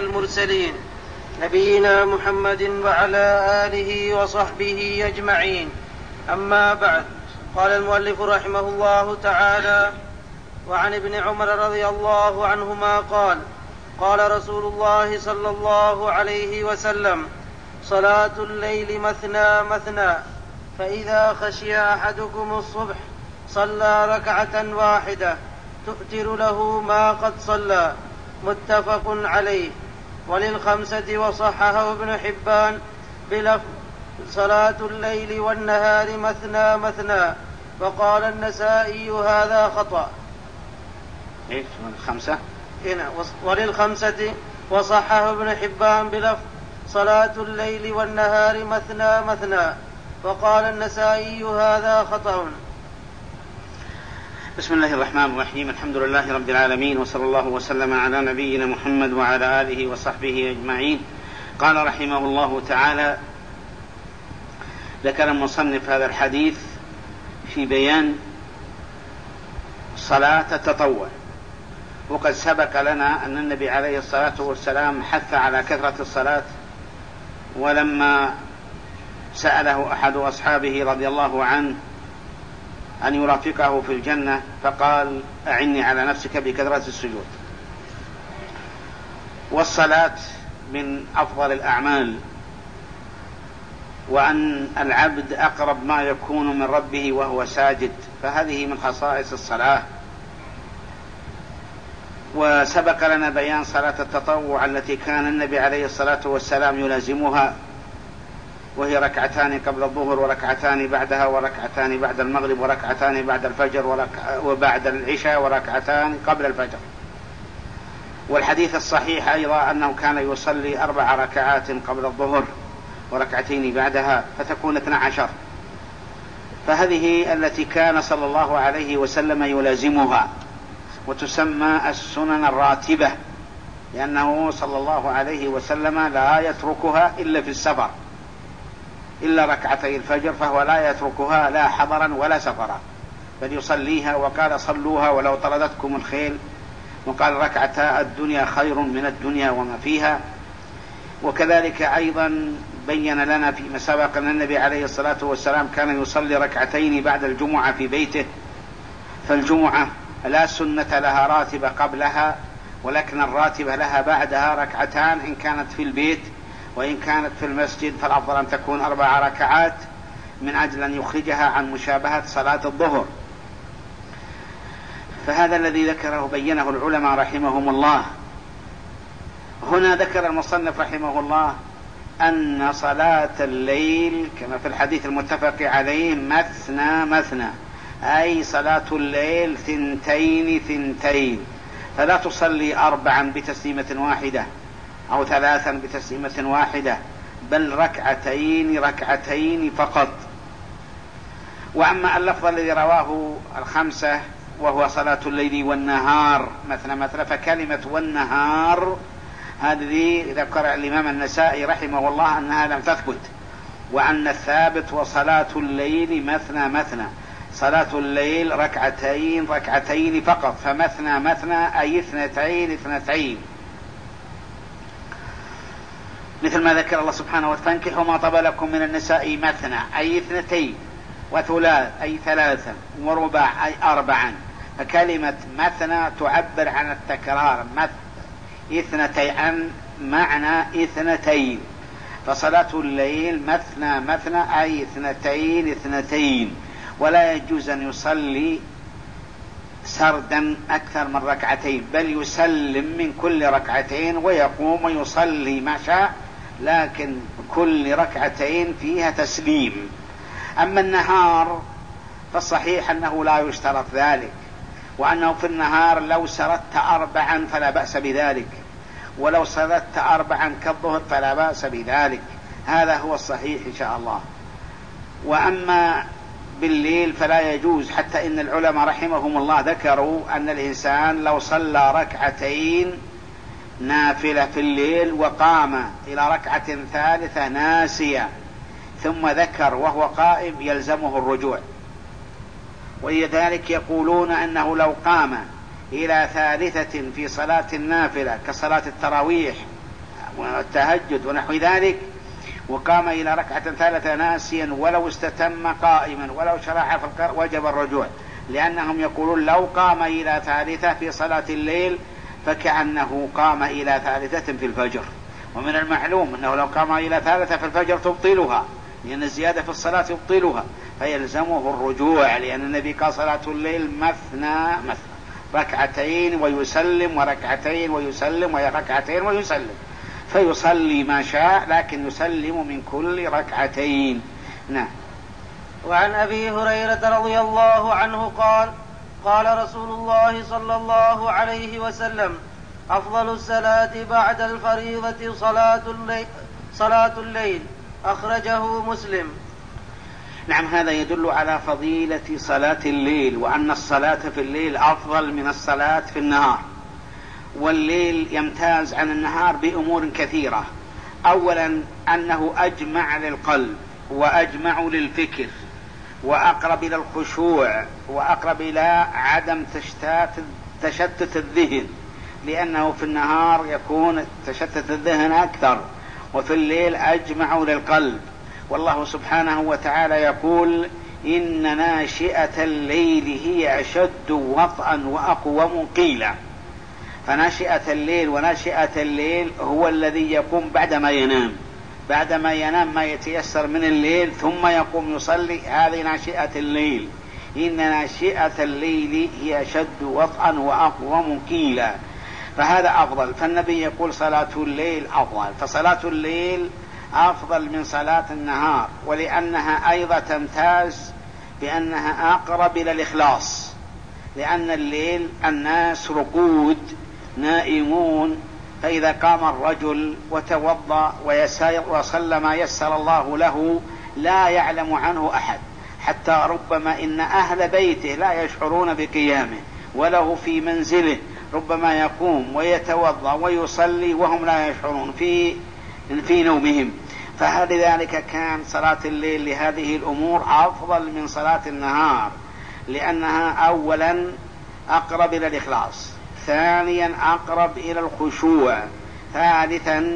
المرسلين نبينا محمد وعلى آله وصحبه أجمعين. أما بعد، قال المؤلف رحمه الله تعالى: وعن ابن عمر رضي الله عنهما قال: قال رسول الله صلى الله عليه وسلم: صلاة الليل مثنى مثنى، فإذا خشي أحدكم الصبح صلى ركعة واحدة تؤتر له ما قد صلى. متفق عليه. وللخمسة وصححه ابن حبان بلفظ: صلاة الليل والنهار مثنى مثنى. وقال النسائي: هذا خطأ. وللخمسة وصححه ابن حبان بلفظ: صلاة الليل والنهار مثنى مثنى. وقال النسائي: هذا خطأ. بسم الله الرحمن الرحيم. الحمد لله رب العالمين، وصلى الله وسلم على نبينا محمد وعلى آله وصحبه أجمعين. قال رحمه الله تعالى: ذكر المصنف هذا الحديث في بيان صلاة التطوع. وقد سبق لنا أن النبي عليه الصلاة والسلام حث على كثرة الصلاة، ولما سأله أحد أصحابه رضي الله عنه أن يرافقه في الجنة فقال: أعني على نفسك بكثرة السجود. والصلاة من أفضل الأعمال، وأن العبد أقرب ما يكون من ربه وهو ساجد، فهذه من خصائص الصلاة. وسبق لنا بيان صلاة التطوع التي كان النبي عليه الصلاة والسلام يلازمها، وهي ركعتان قبل الظهر وركعتان بعدها وركعتان بعد المغرب وركعتان بعد الفجر وبعد العشاء وركعتان قبل الفجر. والحديث الصحيح أيضا أنه كان يصلي 4 ركعات قبل الظهر وركعتين بعدها، فتكون 12. فهذه التي كان صلى الله عليه وسلم يلازمها، وتسمى السنن الراتبة، لأنه صلى الله عليه وسلم لا يتركها إلا في السفر، إلا ركعتي الفجر فهو لا يتركها لا حضرا ولا سفرا، بل يصليها. وقال: صلوها ولو طردتكم الخيل. وقال: ركعتا الدنيا خير من الدنيا وما فيها. وكذلك أيضا بين لنا فيما سبق أن النبي عليه الصلاة والسلام كان يصلي ركعتين بعد الجمعة في بيته، فالجمعة لا سنة لها راتبة قبلها، ولكن الراتبة لها بعدها ركعتان إن كانت في البيت، وإن كانت في المسجد فالأفضل أن تكون 4 ركعات من أجل أن يخرجها عن مشابهة صلاة الظهر. فهذا الذي ذكره بينه العلماء رحمهم الله. هنا ذكر المصنف رحمه الله أن صلاة الليل كما في الحديث المتفق عليه مثنى مثنى، أي صلاة الليل 2 2، فلا تصلي 4 بتسليمة واحدة أو 3 بتسليمة واحدة، بل 2 ركعتين فقط. وأما اللفظ الذي رواه الخمسة وهو صلاة الليل والنهار مثنى مثنى، فكلمة والنهار هذه ذكر الإمام النسائي رحمه الله أنها لم تثبت، وأن الثابت وصلاة الليل مثنى مثنى، صلاة الليل 2 فقط، فمثنى مثنى أي 2 مثل ما ذكر الله سبحانه وتعالى: فانكحوا ما طاب لكم من النساء مثنى أي 2، وثلاث أي 3، ورباع أي 4. فكلمة مثنى تعبر عن التكرار، 2 معنى 2. فصلاة الليل مثنى مثنى أي 2، ولا يجوز أن يصلي سردا أكثر من 2، بل يسلم من كل 2 ويقوم ويصلي ما شاء، لكن كل 2 فيها تسليم. أما النهار فالصحيح أنه لا يشترط ذلك، وأنه في النهار لو سردت 4 فلا بأس بذلك، ولو سردت 4 كالظهر فلا بأس بذلك. هذا هو الصحيح إن شاء الله. وأما بالليل فلا يجوز، حتى إن العلماء رحمهم الله ذكروا أن الإنسان لو صلى 2 نافلة في الليل وقام إلى 3 ناسيا ثم ذكر وهو قائم يلزمه الرجوع. ولذلك يقولون أنه لو قام إلى 3 في صلاة النافلة كصلاة التراويح والتهجد ونحو ذلك، وقام إلى ركعة ثالثة ناسيا ولو استتم قائما ولو شرع في القراءة وجب الرجوع، لأنهم يقولون لو قام إلى ثالثة في صلاة الليل فكأنه قام إلى ثالثة في الفجر، ومن المعلوم أنه لو قام إلى ثالثة في الفجر تبطلها، لأن الزيادة في الصلاة يبطلها، فيلزمه الرجوع، لأن النبي قال صلاة الليل مثنى مثنى، ركعتين ويسلم وركعتين ويسلم وركعتين ويسلم، فيصلي ما شاء لكن يسلم من كل ركعتين. نعم. وعن أبي هريرة رضي الله عنه قال قال رسول الله صلى الله عليه وسلم: أفضل الصلاة بعد الفريضة صلاة الليل. أخرجه مسلم. نعم، هذا يدل على فضيلة صلاة الليل، وأن الصلاة في الليل أفضل من الصلاة في النهار. والليل يمتاز عن النهار بأمور كثيرة. أولا أنه أجمع للقلب وأجمع للفكر وأقرب إلى الخشوع وأقرب إلى عدم تشتت الذهن، لأنه في النهار يكون تشتت الذهن أكثر، وفي الليل أجمع للقلب. والله سبحانه وتعالى يقول: إن ناشئة الليل هي أشد وطئا وأقوم قيلا. فناشئة الليل وناشئة الليل هو الذي يقوم بعدما ينام ما يتيسر من الليل ثم يقوم يصلي، هذه ناشئة الليل. إن ناشئة الليل هي أشد وطئا وأقوم قيلا، فهذا أفضل. فالنبي يقول صلاة الليل أفضل، فصلاة الليل أفضل من صلاة النهار، ولأنها أيضا تمتاز بأنها أقرب إلى الإخلاص، لأن الليل الناس رقود نائمون، فإذا قام الرجل وتوضأ وصلى ما يسر الله له لا يعلم عنه أحد، حتى ربما إن أهل بيته لا يشعرون بقيامه، وله في منزله ربما يقوم ويتوضأ ويصلي وهم لا يشعرون في نومهم. فلذلك كان صلاة الليل لهذه الأمور أفضل من صلاة النهار، لأنها أولا أقرب إلى الإخلاص، ثانيا أقرب إلى الخشوع، ثالثا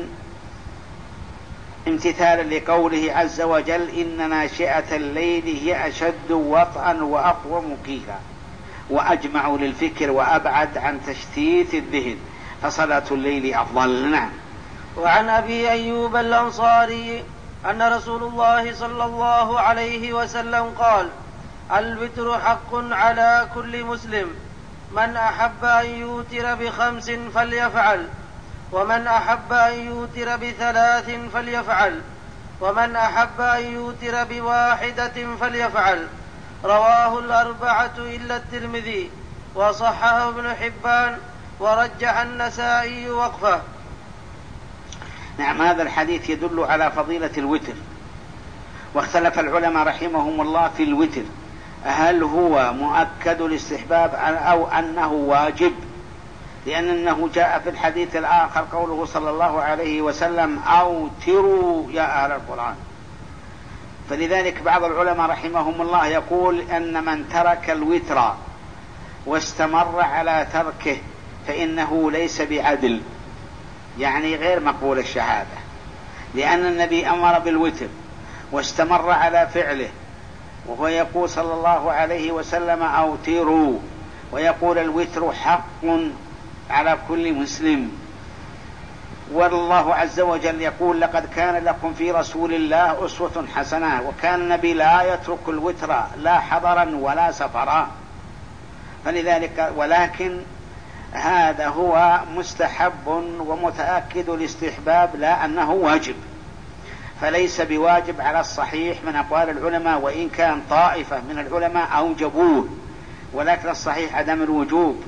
امتثالا لقوله عز وجل: إن ناشئة الليل هي أشد وطئا وأقوم قيلا، وأجمع للفكر وأبعد عن تشتيت الذهن، فصلاة الليل أفضل. نعم. وعن أبي أيوب الأنصاري أن رسول الله صلى الله عليه وسلم قال: الوتر حق على كل مسلم، من أحب أن يوتر ب5 فليفعل، ومن أحب أن يوتر ب3 فليفعل، ومن أحب أن يوتر ب1 فليفعل. رواه الأربعة إلا الترمذي، وصححه ابن حبان، ورجح النسائي وقفه. نعم، هذا الحديث يدل على فضيلة الوتر، واختلف العلماء رحمهم الله في الوتر، هل هو مؤكد الاستحباب أو أنه واجب، لأنه جاء في الحديث الآخر قوله صلى الله عليه وسلم: أوتروا يا أهل القرآن. فلذلك بعض العلماء رحمهم الله يقول أن من ترك الوتر واستمر على تركه فإنه ليس بعدل، يعني غير مقبول الشهادة، لأن النبي أمر بالوتر واستمر على فعله، وهو يقول صلى الله عليه وسلم: أوتروا، ويقول الوتر حق على كل مسلم. والله عز وجل يقول: لقد كان لكم في رسول الله أسوة حسنة، وكان النبي لا يترك الوتر لا حضرا ولا سفرا. فلذلك ولكن هذا هو مستحب ومتأكد الاستحباب، لا أنه واجب، فليس بواجب على الصحيح من أقوال العلماء، وإن كان طائفة من العلماء أوجبوه، ولكن الصحيح عدم الوجوب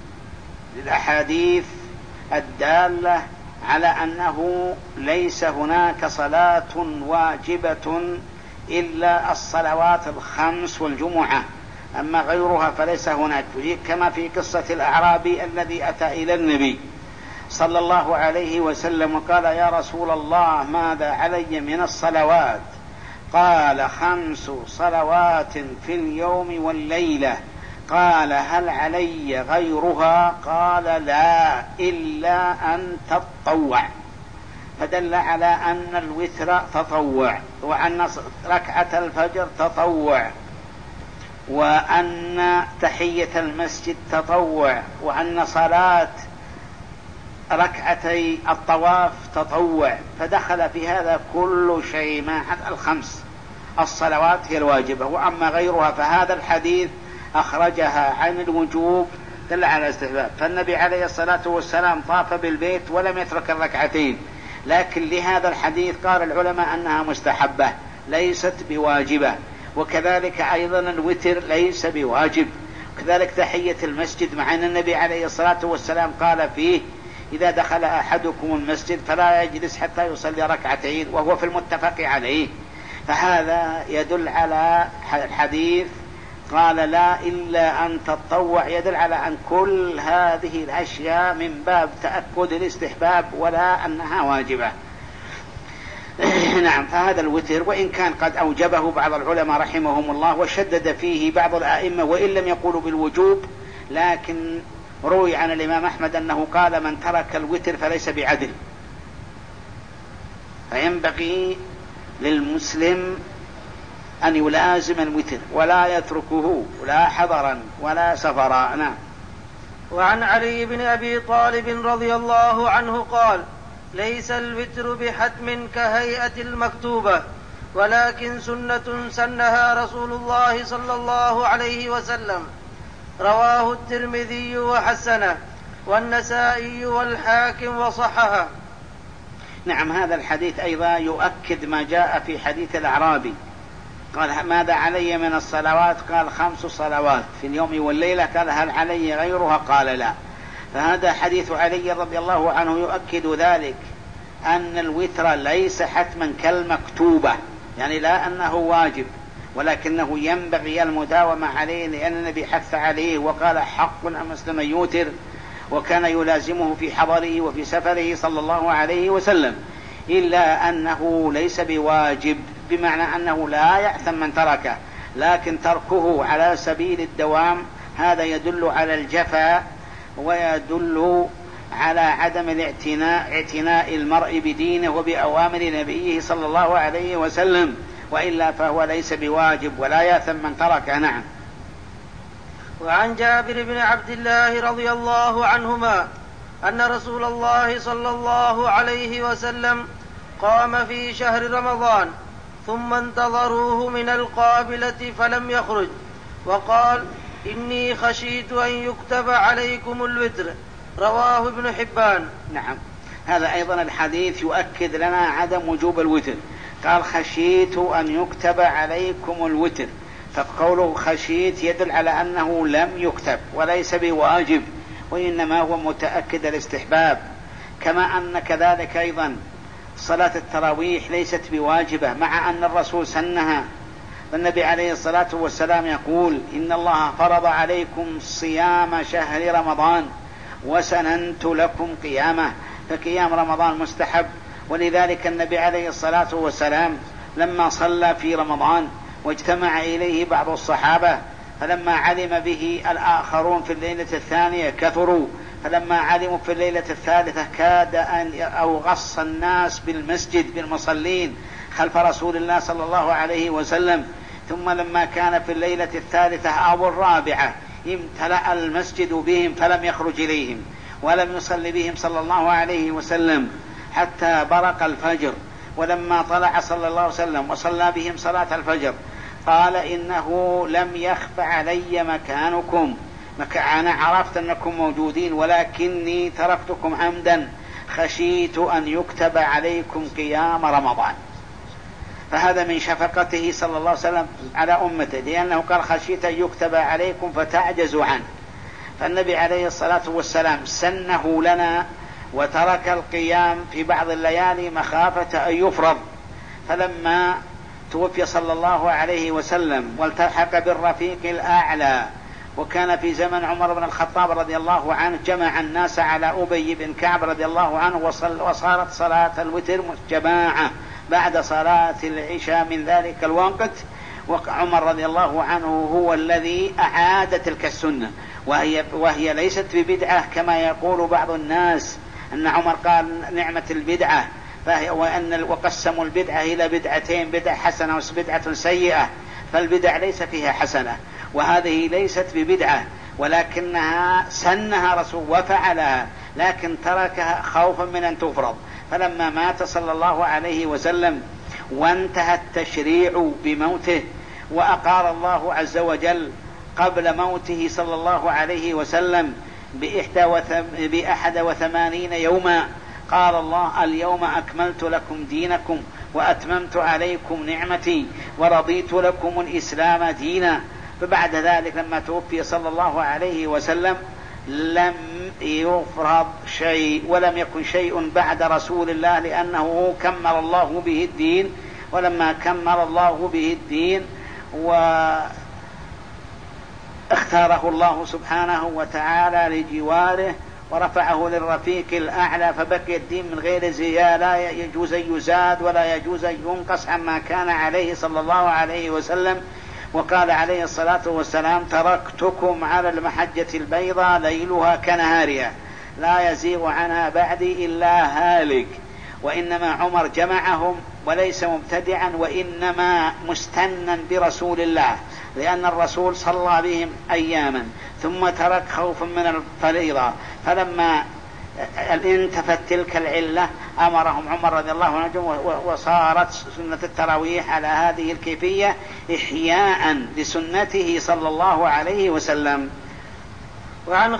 للأحاديث الدالة على أنه ليس هناك صلاة واجبة إلا الصلوات 5 والجمعة، أما غيرها فليس هناك، كما في قصة الأعرابي الذي أتى إلى النبي صلى الله عليه وسلم وقال: يا رسول الله، ماذا علي من الصلوات؟ قال: 5 صلوات في اليوم والليلة. قال: هل علي غيرها؟ قال: لا، إلا أن تطوع. فدل على أن الوتر تطوع، وأن ركعة الفجر تطوع، وأن تحية المسجد تطوع، وأن صلاة ركعتي الطواف تطوع، فدخل في هذا كل شيء ما حتى الخمس الصلوات هي الواجبة. وأما غيرها فهذا الحديث أخرجها عن الوجوب دل على الاستحباب. فالنبي عليه الصلاة والسلام طاف بالبيت ولم يترك الركعتين، لكن لهذا الحديث قال العلماء أنها مستحبة ليست بواجبة. وكذلك أيضا الوتر ليس بواجب، وكذلك تحية المسجد، مع أن النبي عليه الصلاة والسلام قال فيه: إذا دخل أحدكم المسجد فلا يجلس حتى يصلي ركعتين، وهو في المتفق عليه. فهذا يدل على الحديث قال لا إلا أن تطوع، يدل على أن كل هذه الأشياء من باب تأكد الاستحباب ولا أنها واجبة. نعم. فهذا الوتر وإن كان قد أوجبه بعض العلماء رحمهم الله وشدد فيه بعض الآئمة وإن لم يقولوا بالوجوب، لكن روي عن الإمام أحمد أنه قال: من ترك الوتر فليس بعدل. فينبغي للمسلم أن يلازم الوتر ولا يتركه لا حضرا ولا سفرا. نعم. وعن علي بن أبي طالب رضي الله عنه قال: ليس الوتر بحتم كهيئة المكتوبة، ولكن سنة سنها رسول الله صلى الله عليه وسلم. رواه الترمذي وحسنه، والنسائي والحاكم وصححه. نعم. هذا الحديث أيضا يؤكد ما جاء في حديث الأعرابي قال: ماذا علي من الصلوات؟ قال: 5 صلوات في اليوم والليلة. قال: هل علي غيرها؟ قال: لا. فهذا حديث علي رضي الله عنه يؤكد ذلك، أن الوتر ليس حتما كالمكتوبة، يعني لا أنه واجب، ولكنه ينبغي المداومة عليه، لأن النبي حث عليه وقال: حق المسلم يوتر، وكان يلازمه في حضره وفي سفره صلى الله عليه وسلم، إلا أنه ليس بواجب، بمعنى أنه لا يأثم من تركه، لكن تركه على سبيل الدوام هذا يدل على الجفاء ويدل على عدم اعتناء المرء بدينه وبأوامر نبيه صلى الله عليه وسلم، وإلا فهو ليس بواجب ولا يأثم من تركه. نعم. وعن جابر بن عبد الله رضي الله عنهما أن رسول الله صلى الله عليه وسلم قام في شهر رمضان ثم انتظروه من القابلة فلم يخرج، وقال: إني خشيت أن يكتب عليكم الوتر. رواه ابن حبان. نعم. هذا أيضا الحديث يؤكد لنا عدم وجوب الوتر. قال: خشيت أن يكتب عليكم الوتر، فقوله خشيت يدل على أنه لم يكتب وليس بواجب، وإنما هو متأكد الاستحباب. كما أن كذلك أيضا صلاة التراويح ليست بواجبة، مع أن الرسول سنها. النبي عليه الصلاة والسلام يقول: إن الله فرض عليكم صيام شهر رمضان وسننت لكم قيامه، فقيام رمضان مستحب. ولذلك النبي عليه الصلاة والسلام لما صلى في رمضان واجتمع إليه بعض الصحابة، فلما علم به الآخرون في الليلة الثانية كثروا، فلما علموا في الليلة الثالثة كاد أن أغص الناس بالمسجد بالمصلين خلف رسول الله صلى الله عليه وسلم. ثم لما كان في الليلة الثالثة أو الرابعة امتلأ المسجد بهم فلم يخرج إليهم ولم يصلي بهم صلى الله عليه وسلم حتى برق الفجر. ولما طلع صلى الله عليه وسلم وصلى بهم صلاة الفجر قال: إنه لم يخف علي مكانكم، أنا عرفت أنكم موجودين ولكني تركتكم عمدا، خشيت أن يكتب عليكم قيام رمضان. فهذا من شفقته صلى الله عليه وسلم على أمته، لأنه قال: خشيت أن يكتب عليكم فتعجزوا عنه. فالنبي عليه الصلاة والسلام سنه لنا وترك القيام في بعض الليالي مخافة أن يفرض. فلما توفي صلى الله عليه وسلم والتحق بالرفيق الأعلى، وكان في زمن عمر بن الخطاب رضي الله عنه، جمع الناس على أبي بن كعب رضي الله عنه، وصارت صلاة الوتر جماعة بعد صلاة العشاء من ذلك الوقت. وعمر رضي الله عنه هو الذي أعاد تلك السنة، وهي ليست ببدعة كما يقول بعض الناس، أن عمر قال: نعمة البدعة، وقسموا البدعة إلى بدعتين، بدعة حسنة وبدعة سيئة، فالبدع ليس فيها حسنة، وهذه ليست ببدعة ولكنها سنها رسول وفعلها، لكن تركها خوفا من أن تفرض. فلما مات صلى الله عليه وسلم وانتهى التشريع بموته، وأقر الله عز وجل قبل موته صلى الله عليه وسلم ب81 يوما، قال الله: اليوم أكملت لكم دينكم وأتممت عليكم نعمتي ورضيت لكم الإسلام دينا. فبعد ذلك لما توفي صلى الله عليه وسلم لم يفرض شيء ولم يكن شيء بعد رسول الله، لأنه كمل الله به الدين. ولما كمل الله به الدين واختاره الله سبحانه وتعالى لجواره ورفعه للرفيق الأعلى، فبقي الدين من غير زيادة، لا يجوز أن يزاد ولا يجوز أن ينقص عما كان عليه صلى الله عليه وسلم. وقال عليه الصلاة والسلام: تركتكم على المحجة البيضاء ليلها كنهارها لا يزيغ عنها بعدي إلا هالك. وإنما عمر جمعهم وليس مبتدعا، وإنما مستنا برسول الله، لأن الرسول صلى بهم أياما ثم ترك خوفا من الفريضة. فلما انتفت تلك العلة أمرهم عمر رضي الله عنه، وصارت سنة التراويح على هذه الكيفية إحياء لسنته صلى الله عليه وسلم. وعن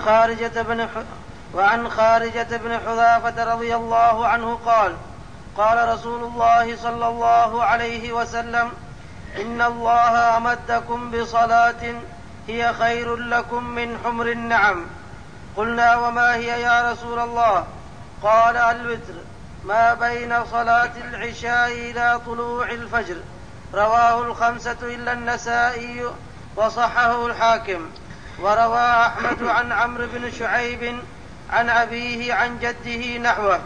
خارجة بن حذافة رضي الله عنه قال: قال رسول الله صلى الله عليه وسلم: إن الله أمدكم بصلاة هي خير لكم من حمر النعم. قلنا: وما هي يا رسول الله؟ قال: الوتر، ما بين صلاة العشاء إلى طلوع الفجر. رواه 5 إلا النسائي وصححه الحاكم. وروى أحمد عن عمرو بن شعيب عن أبيه عن جده نحوه.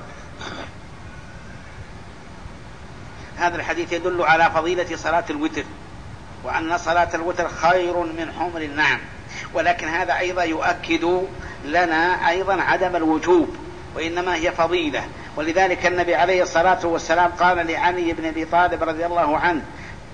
هذا الحديث يدل على فضيلة صلاة الوتر، وأن صلاة الوتر خير من حمر النعم، ولكن هذا أيضا يؤكد لنا أيضا عدم الوجوب، وإنما هي فضيلة. ولذلك النبي عليه الصلاة والسلام قال لعلي بن أبي طالب رضي الله عنه: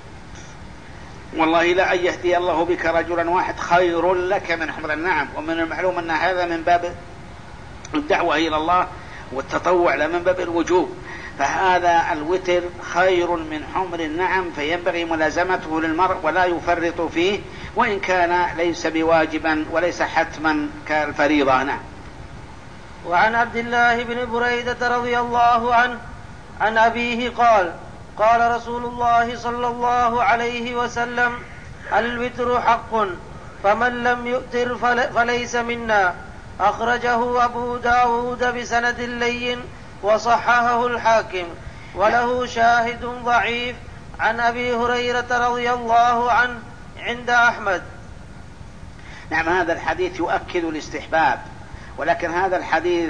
والله لا أن يهدي الله بك رجلا واحد خير لك من حمر النعم. ومن المعلوم أن هذا من باب الدعوة إلى الله والتطوع، لا من باب الوجوب. فهذا الوتر خير من حمر النعم، فينبغي ملازمته للمرء ولا يفرط فيه، وإن كان ليس بواجبا وليس حتما كالفريضة. نعم. وعن عبد الله بن بريدة رضي الله عنه عن أبيه قال: قال رسول الله صلى الله عليه وسلم: الوتر حق، فمن لم يؤتر فليس منا. أخرجه أبو داود بسند لين وصححه الحاكم، وله شاهد ضعيف عن أبي هريرة رضي الله عنه عند أحمد. نعم، هذا الحديث يؤكد الاستحباب، ولكن هذا الحديث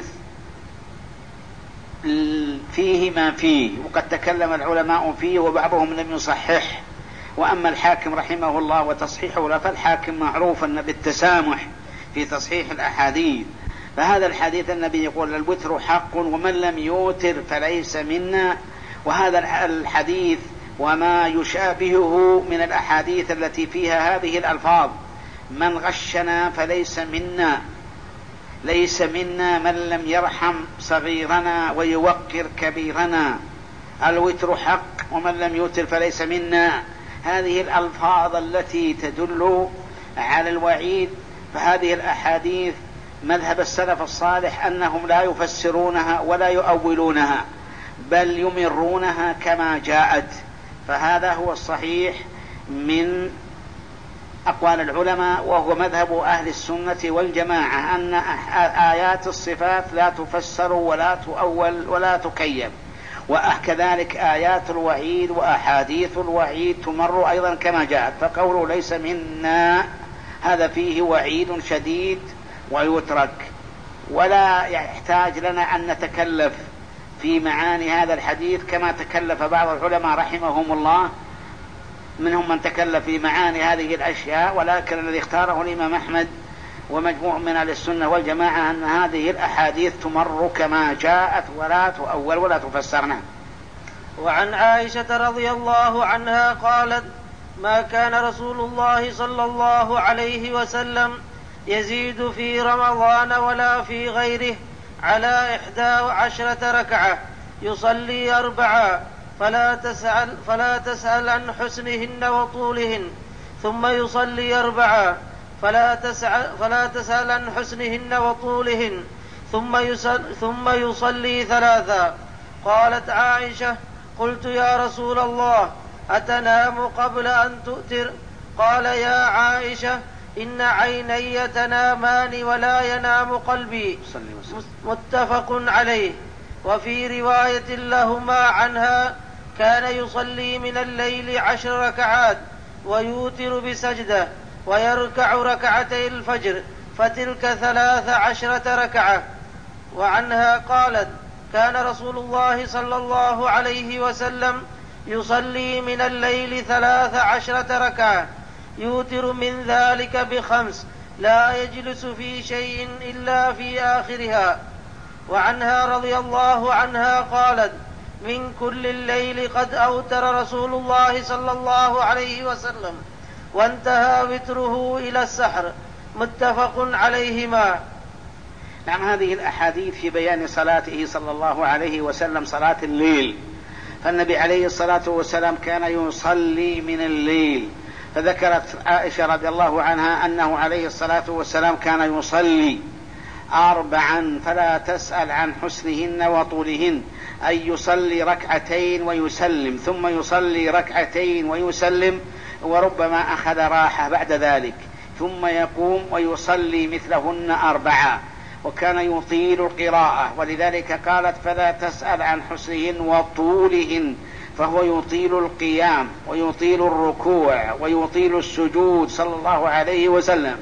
فيه ما فيه، وقد تكلم العلماء فيه وبعضهم لم يصحح. وأما الحاكم رحمه الله وتصحيحه، فالحاكم معروف بالتسامح في تصحيح الأحاديث. فهذا الحديث النبي يقول: الوتر حق، ومن لم يوتر فليس منا. وهذا الحديث وما يشابهه من الأحاديث التي فيها هذه الألفاظ: من غشنا فليس منا، ليس منا من لم يرحم صغيرنا ويوقر كبيرنا، الوتر حق ومن لم يوتر فليس منا. هذه الألفاظ التي تدل على الوعيد. فهذه الأحاديث مذهب السلف الصالح أنهم لا يفسرونها ولا يؤولونها، بل يمرونها كما جاءت. فهذا هو الصحيح من أقوال العلماء، وهو مذهب أهل السنة والجماعة، أن آيات الصفات لا تفسر ولا تؤول ولا تكيف، وكذلك آيات الوعيد وأحاديث الوعيد تمر أيضا كما جاءت. فقوله ليس منا هذا فيه وعيد شديد ويترك، ولا يحتاج لنا أن نتكلف في معاني هذا الحديث كما تكلف بعض العلماء رحمهم الله. منهم من تكلف في معاني هذه الأشياء، ولكن الذي اختاره الإمام أحمد ومجموع من أهل السنة والجماعة أن هذه الأحاديث تمر كما جاءت ولا تؤول ولا تفسرنا. وعن عائشة رضي الله عنها قالت: ما كان رسول الله صلى الله عليه وسلم يزيد في رمضان ولا في غيره على 11 ركعة يصلي 4 فلا تسأل عن حسنهن وطولهن، ثم يصلي 4 فلا تسأل عن حسنهن وطولهن، ثم يصلي 3. قالت عائشة: قلت يا رسول الله أتنام قبل أن تؤتر؟ قال: يا عائشة إن عيني تنامان ولا ينام قلبي. متفق عليه. وفي رواية لهما عنها: كان يصلي من الليل 10 ركعات ويوتر بسجدة ويركع ركعتي الفجر، فتلك 13 ركعة. وعنها قالت: كان رسول الله صلى الله عليه وسلم يصلي من الليل 13 ركعة يوتر من ذلك ب5 لا يجلس في شيء إلا في آخرها. وعنها رضي الله عنها قالت: من كل الليل قد أوتر رسول الله صلى الله عليه وسلم وانتهى وتره إلى السحر. متفق عليهما. نعم، هذه الأحاديث في بيان صلاته صلى الله عليه وسلم صلاة الليل. فالنبي عليه الصلاة والسلام كان يصلي من الليل، فذكرت عائشة رضي الله عنها أنه عليه الصلاة والسلام كان يصلي 4 فلا تسأل عن حسنهن وطولهن، أي يصلي 2 ويسلم، ثم يصلي 2 ويسلم، وربما أخذ راحة بعد ذلك، ثم يقوم ويصلي مثلهن 4. وكان يطيل القراءة، ولذلك قالت: فلا تسأل عن حسنهن وطولهن، فهو يطيل القيام ويطيل الركوع ويطيل السجود صلى الله عليه وسلم.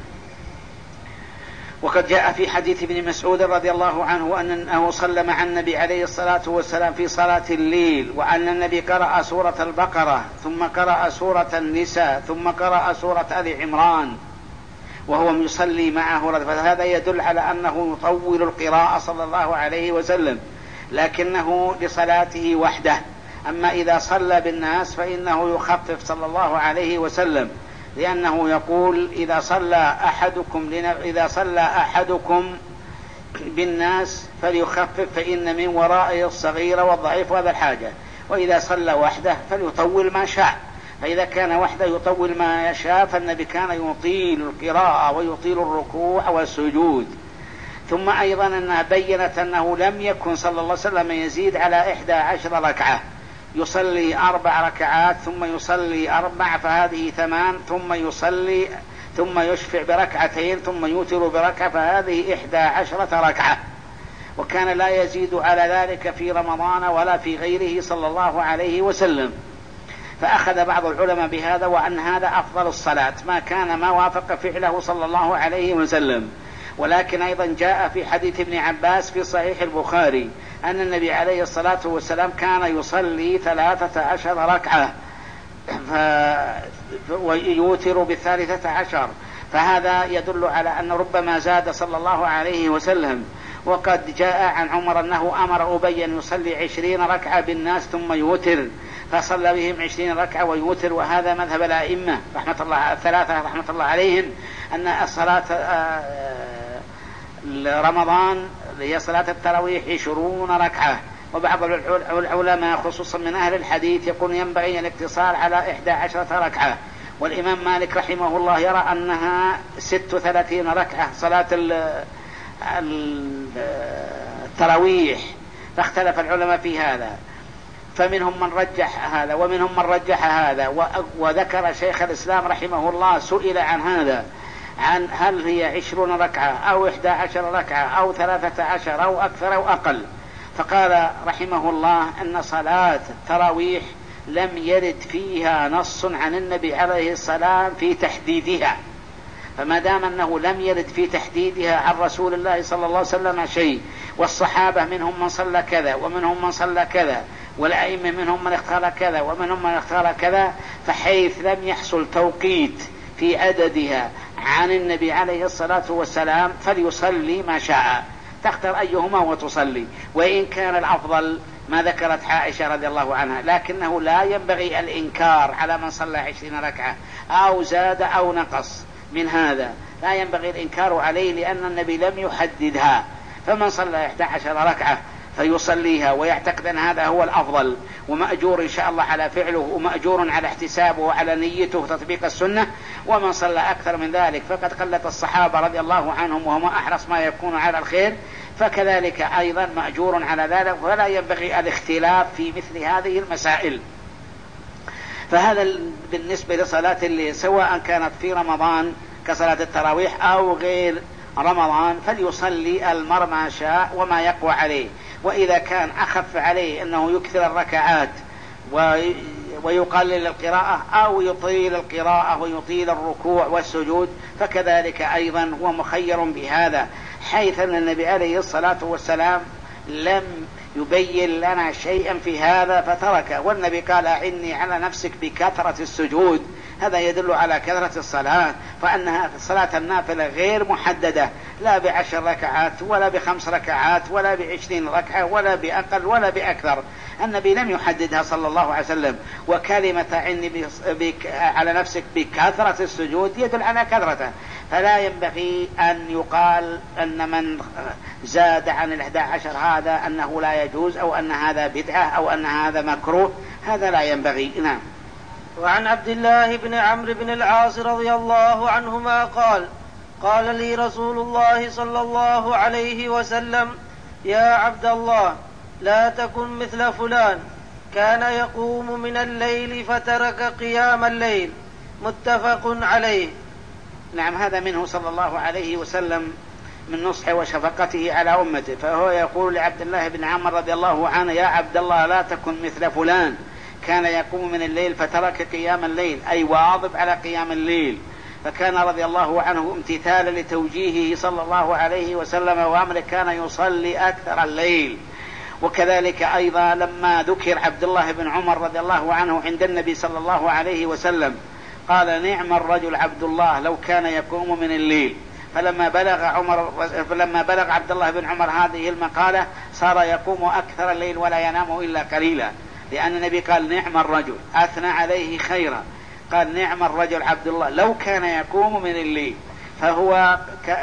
وقد جاء في حديث ابن مسعود رضي الله عنه أنه صلى مع النبي عليه الصلاة والسلام في صلاة الليل، وأن النبي قرأ سورة البقرة، ثم قرأ سورة النساء، ثم قرأ سورة آل عمران وهو يصلي معه، فهذا يدل على أنه يطول القراءة صلى الله عليه وسلم، لكنه لصلاته وحده. أما إذا صلى بالناس فإنه يخفف صلى الله عليه وسلم، لأنه يقول: إذا صلى أحدكم بالناس فليخفف، فإن من ورائه الصغير والضعيف وذا الحاجة، وإذا صلى وحده فليطول ما شاء. فإذا كان وحده يطول ما يشاء، فالنبي كان يطيل القراءة ويطيل الركوع والسجود. ثم أيضا أنها بيّنت أنه لم يكن صلى الله عليه وسلم يزيد على 11 ركعة، يصلي 4 ركعات ثم يصلي 4 فهذه 8، ثم يشفع ب2 ثم يوتر ب1 فهذه 11 ركعة. وكان لا يزيد على ذلك في رمضان ولا في غيره صلى الله عليه وسلم. فأخذ بعض العلماء بهذا، وأن هذا أفضل الصلاة ما وافق فعله صلى الله عليه وسلم. ولكن أيضا جاء في حديث ابن عباس في صحيح البخاري أن النبي عليه الصلاة والسلام كان يصلي 13 ركعة ويوتر ب13، فهذا يدل على أن ربما زاد صلى الله عليه وسلم. وقد جاء عن عمر أنه أمر أبي أن يصلي 20 ركعة بالناس ثم يوتر، فصلى بهم 20 ركعة ويوتر. وهذا مذهب الأئمة الثلاثة رحمة الله عليهم، أن الصلاة رمضان هي صلاة التراويح 20 ركعة. وبعض العلماء خصوصا من أهل الحديث يقول ينبغي الاقتصار على 11 ركعة. والإمام مالك رحمه الله يرى أنها 36 ركعة صلاة التراويح، فاختلف العلماء في هذا، فمنهم من رجح هذا ومنهم من رجح هذا. وذكر شيخ الإسلام رحمه الله سئل عن هذا، عن هل هي 20 ركعة أو 11 ركعة أو 13 أو أكثر أو أقل، فقال رحمه الله أن صلاة التراويح لم يرد فيها نص عن النبي عليه السلام في تحديدها، فما دام أنه لم يرد في تحديدها عن رسول الله صلى الله عليه وسلم شيء، والصحابة منهم من صلى كذا ومنهم من صلى كذا، والأئمة منهم من اختار كذا ومنهم من اختار كذا، فحيث لم يحصل توقيت في عددها عن النبي عليه الصلاة والسلام فليصلي ما شاء، تختار أيهما وتصلي. وإن كان الأفضل ما ذكرت عائشة رضي الله عنها، لكنه لا ينبغي الإنكار على من صلى 20 ركعة أو زاد أو نقص من هذا، لا ينبغي الإنكار عليه، لأن النبي لم يحددها. فمن صلى 11 ركعة فيصليها ويعتقد أن هذا هو الأفضل ومأجور إن شاء الله على فعله ومأجور على احتسابه وعلى نيته وتطبيق السنة. ومن صلى أكثر من ذلك فقد قلت الصحابة رضي الله عنهم وهم أحرص ما يكون على الخير، فكذلك أيضا مأجور على ذلك، ولا ينبغي الاختلاف في مثل هذه المسائل. فهذا بالنسبة لصلاة الليل، سواء كانت في رمضان كصلاة التراويح أو غير رمضان، فليصلي المرء ما شاء وما يقوى عليه. وإذا كان أخف عليه أنه يكثر الركعات ويقلل القراءة أو يطيل القراءة ويطيل الركوع والسجود، فكذلك أيضا هو مخير بهذا، حيث أن النبي عليه الصلاة والسلام لم يبين لنا شيئا في هذا فترك. والنبي قال: أعني على نفسك بكثرة السجود. هذا يدل على كثرة الصلاة، فأنها صلاة النافلة غير محددة، لا ب10 ركعات ولا ب5 ركعات ولا ب20 ركعة ولا بأقل ولا بأكثر. النبي لم يحددها صلى الله عليه وسلم. وكلمة عني على نفسك بكثرة السجود يدل على كثرته، فلا ينبغي أن يقال أن من زاد عن 11 هذا أنه لا يجوز أو أن هذا بدعة أو أن هذا مكروه، هذا لا ينبغي. نعم. وعن عبد الله بن عمرو بن العاص رضي الله عنهما قال: قال لي رسول الله صلى الله عليه وسلم: يا عبد الله، لا تكن مثل فلان كان يقوم من الليل فترك قيام الليل. متفق عليه. نعم، هذا منه صلى الله عليه وسلم من نصحه وشفقته على أمته، فهو يقول لعبد الله بن عمرو رضي الله عنه: يا عبد الله، لا تكن مثل فلان كان يقوم من الليل فترك قيام الليل، أي واظب على قيام الليل. فكان رضي الله عنه امتثالا لتوجيهه صلى الله عليه وسلم وأمره كان يصلي أكثر الليل. وكذلك أيضا لما ذكر عبد الله بن عمر رضي الله عنه عند النبي صلى الله عليه وسلم قال: نعم الرجل عبد الله لو كان يقوم من الليل. فلما بلغ عبد الله بن عمر هذه المقالة صار يقوم أكثر الليل ولا ينام إلا قليلا، لأن النبي قال: نعم الرجل، أثنى عليه خيرا، قال: نعم الرجل عبد الله لو كان يقوم من الليل. فهو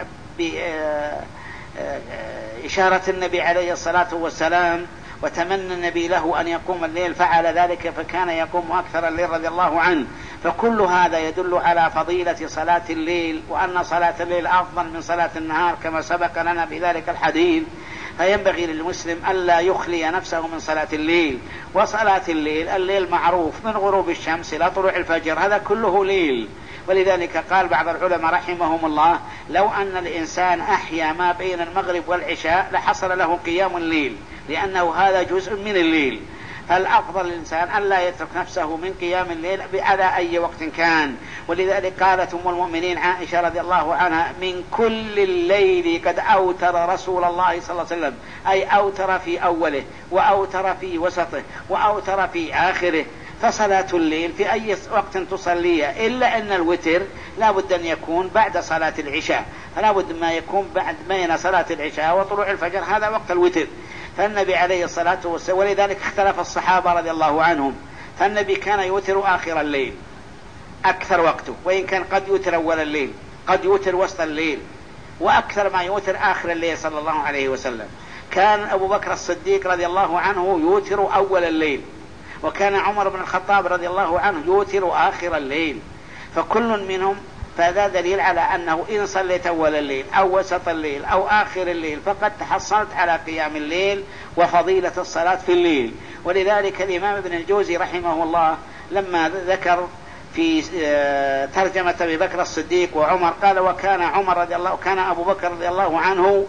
إشارة النبي عليه الصلاة والسلام وتمنى النبي له أن يقوم الليل، فعل ذلك فكان يقوم أكثر الليل رضي الله عنه. فكل هذا يدل على فضيلة صلاة الليل، وأن صلاة الليل أفضل من صلاة النهار كما سبق لنا بذلك الحديث. فينبغي للمسلم ألا يخلي نفسه من صلاة الليل. وصلاة الليل معروف من غروب الشمس إلى طلوع الفجر، هذا كله ليل. ولذلك قال بعض العلماء رحمهم الله: لو أن الإنسان أحيا ما بين المغرب والعشاء لحصل له قيام الليل، لأنه هذا جزء من الليل. فالأفضل للإنسان أن لا يترك نفسه من قيام الليل على أي وقت كان. ولذلك قالت أم المؤمنين عائشة رضي الله عنها: من كل الليل قد أوتر رسول الله صلى الله عليه وسلم، أي أوتر في أوله وأوتر في وسطه وأوتر في آخره. فصلاة الليل في أي وقت تصليه، إلا أن الوتر لا بد أن يكون بعد صلاة العشاء، فلا بد ما يكون بعد بين صلاة العشاء وطلوع الفجر، هذا وقت الوتر. فالنبي عليه الصلاة والسلام، ولذلك اختلف الصحابة رضي الله عنهم، فالنبي كان يوتر آخر الليل أكثر وقته، وإن كان قد يوتر أول الليل، قد يوتر وسط الليل، وأكثر ما يوتر آخر الليل صلى الله عليه وسلم. كان أبو بكر الصديق رضي الله عنه يوتر أول الليل، وكان عمر بن الخطاب رضي الله عنه يوتر آخر الليل. فكل منهم، فهذا دليل على أنه إن صليت أول الليل أو وسط الليل أو آخر الليل فقد تحصلت على قيام الليل وفضيلة الصلاة في الليل. ولذلك الإمام ابن الجوزي رحمه الله لما ذكر في ترجمة أبي بكر الصديق وعمر قال: كان أبو بكر رضي الله عنه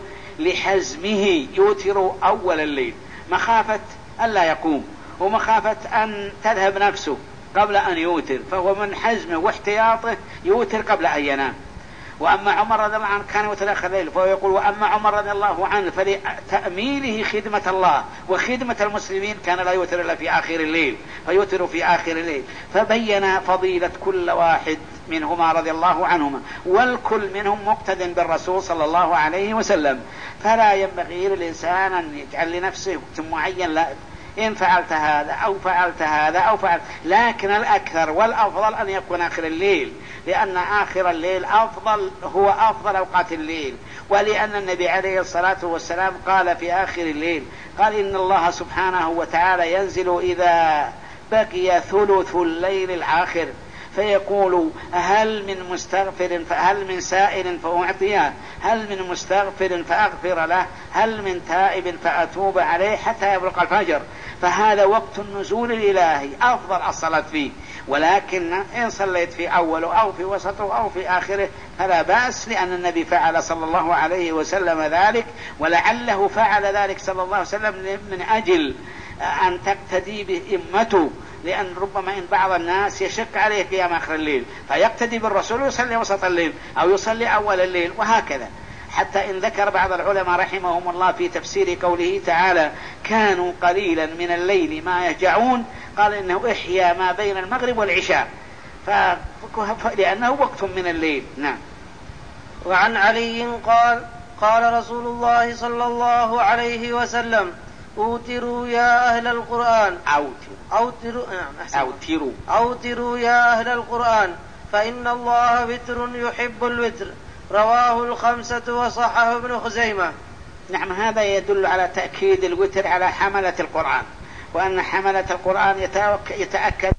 لحزمه يوتر أول الليل، مخافة ألا يقوم ومخافة أن تذهب نفسه قبل أن يوتر، فهو من حزمه واحتياطه يوتر قبل أن ينام. وأما عمر رضي الله عنه كان يوتر آخر الليل، فهو يقول: وأما عمر رضي الله عنه فلتأميله خدمة الله وخدمة المسلمين كان لا يوتر إلا في آخر الليل، فيوتر في آخر الليل. فبين فضيلة كل واحد منهما رضي الله عنهما، والكل منهم مقتد بالرسول صلى الله عليه وسلم. فلا ينبغي للإنسان أن يجعل لنفسه وقت معين لا إن فعلت هذا أو فعلت هذا أو فعلت، لكن الأكثر والأفضل أن يكون آخر الليل، لأن آخر الليل هو أفضل أوقات الليل، ولأن النبي عليه الصلاة والسلام قال في آخر الليل، قال إن الله سبحانه وتعالى ينزل إذا بقي ثلث الليل الآخر فيقول هل من سائل فأعطيه، هل من مستغفر فأغفر له، هل من تائب فأتوب عليه، حتى يبلغ الفجر. فهذا وقت النزول الإلهي أفضل الصلاة فيه، ولكن إن صليت في أوله أو في وسطه أو في آخره فلا بأس، لأن النبي فعل صلى الله عليه وسلم ذلك، ولعله فعل ذلك صلى الله عليه وسلم من أجل أن تقتدي بإمته، لأن ربما إن بعض الناس يشق عليه قيام آخر الليل فيقتدي بالرسول ويصلي وسط الليل أو يصلي أول الليل وهكذا. حتى إن ذكر بعض العلماء رحمهم الله في تفسير قوله تعالى كانوا قليلا من الليل ما يهجعون، قال إنه إحيا ما بين المغرب والعشاء، لأنه وقت من الليل. نعم. وعن علي قال قال رسول الله صلى الله عليه وسلم أوتروا يا أهل القرآن أوتروا يا أهل القرآن فإن الله وتر يحب الوتر، رواه الخمسة وصححه ابن خزيمة. نعم، هذا يدل على تأكيد الوتر على حملة القرآن، وأن حملة القرآن يتأكد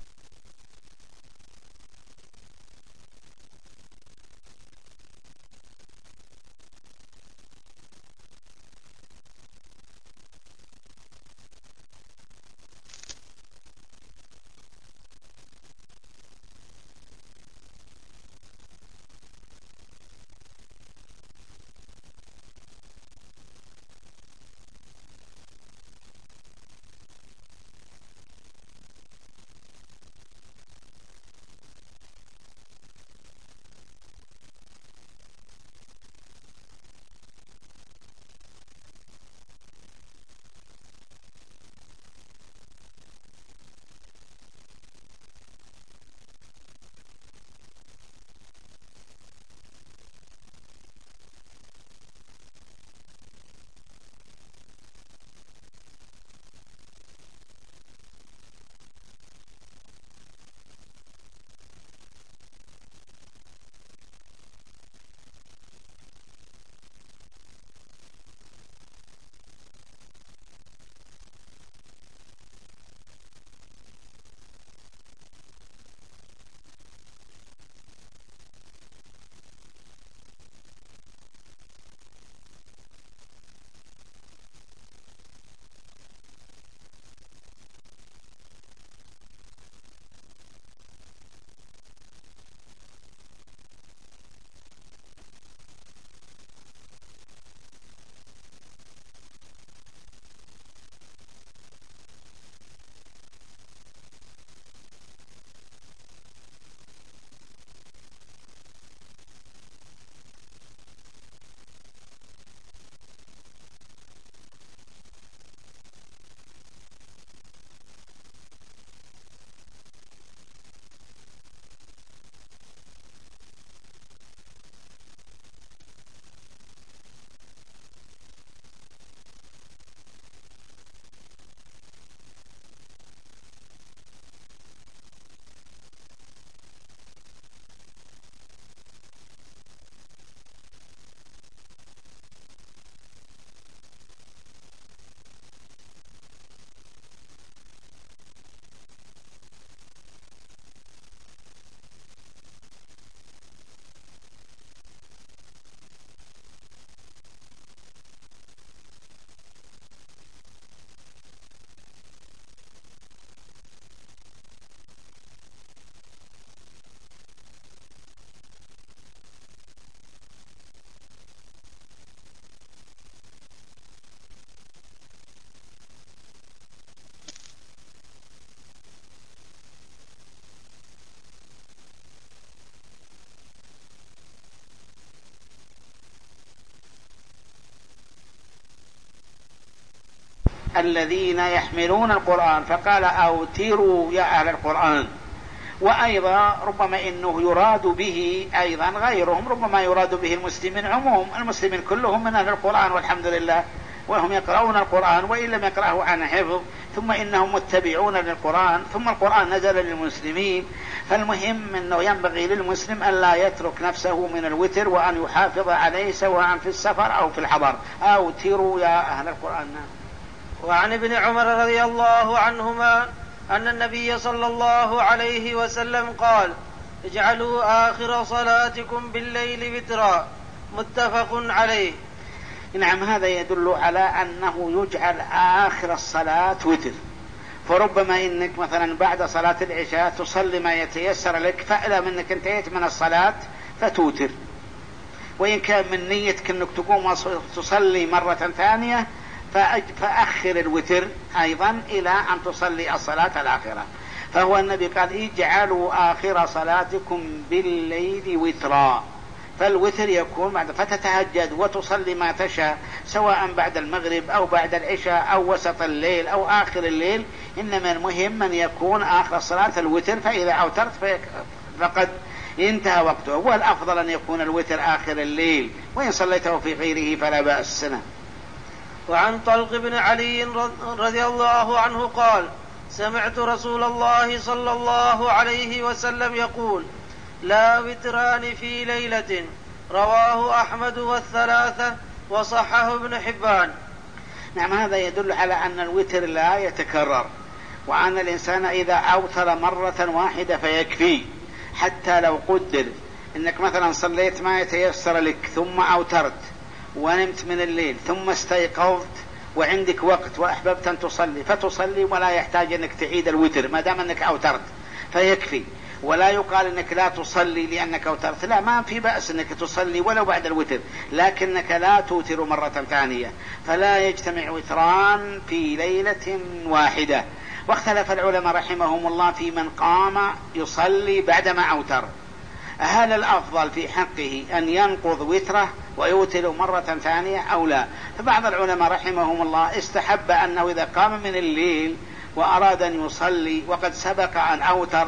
الذين يحملون القرآن، فقال أوتروا يا أهل القرآن. وأيضا ربما إنه يراد به أيضا غيرهم، ربما يراد به المسلمين عموم، المسلمين كلهم من أهل القرآن والحمد لله، وهم يقرؤون القرآن وإن لم يقرأه عن حفظ ثم إنهم متبعون للقرآن، ثم القرآن نزل للمسلمين. فالمهم أنه ينبغي للمسلم أن لا يترك نفسه من الوتر وأن يحافظ عليه سواء في السفر أو في الحضر. أوتروا يا أهل القرآن. وعن ابن عمر رضي الله عنهما أن النبي صلى الله عليه وسلم قال: اجعلوا آخر صلاتكم بالليل وترا، متفق عليه. نعم، هذا يدل على أنه يجعل آخر الصلاة وتر. فربما إنك مثلا بعد صلاة العشاء تصلي ما يتيسر لك، فإذا منك انتهيت من الصلاة فتوتر، وإن كان من نيتك أنك تقوم تصلي مرة ثانية فأخر الوتر أيضا إلى أن تصلي الصلاة الآخرة. فهو النبي قال: اجعلوا آخر صلاتكم بالليل وترا. فالوتر يكون بعد، فتتهجد وتصلي ما تشاء سواء بعد المغرب أو بعد العشاء أو وسط الليل أو آخر الليل، إنما المهم أن يكون آخر الصلاة الوتر، فإذا أوترت فقد انتهى وقته. والأفضل أن يكون الوتر آخر الليل، وإن صليته في غيره فلا بأس. وعن طلق بن علي رضي الله عنه قال: سمعت رسول الله صلى الله عليه وسلم يقول: لا وتران في ليلة، رواه أحمد والثلاثة وصححه ابن حبان. نعم، هذا يدل على أن الوتر لا يتكرر، وأن الإنسان إذا أوتر مرة واحدة فيكفي. حتى لو قدر إنك مثلا صليت ما يتيسر لك ثم أوترت ونمت من الليل ثم استيقظت وعندك وقت وأحببت أن تصلي فتصلي، ولا يحتاج أنك تعيد الوتر ما دام أنك أوترت فيكفي. ولا يقال أنك لا تصلي لأنك أوترت، لا، ما في بأس أنك تصلي ولو بعد الوتر، لكنك لا توتر مرة ثانية. فلا يجتمع وتران في ليلة واحدة. واختلف العلماء رحمهم الله في من قام يصلي بعدما أوتر، هل الأفضل في حقه أن ينقض وتره ويوتر مرة ثانية أو لا؟ فبعض العلماء رحمهم الله استحب أنه إذا قام من الليل وأراد أن يصلي وقد سبق أن أوتر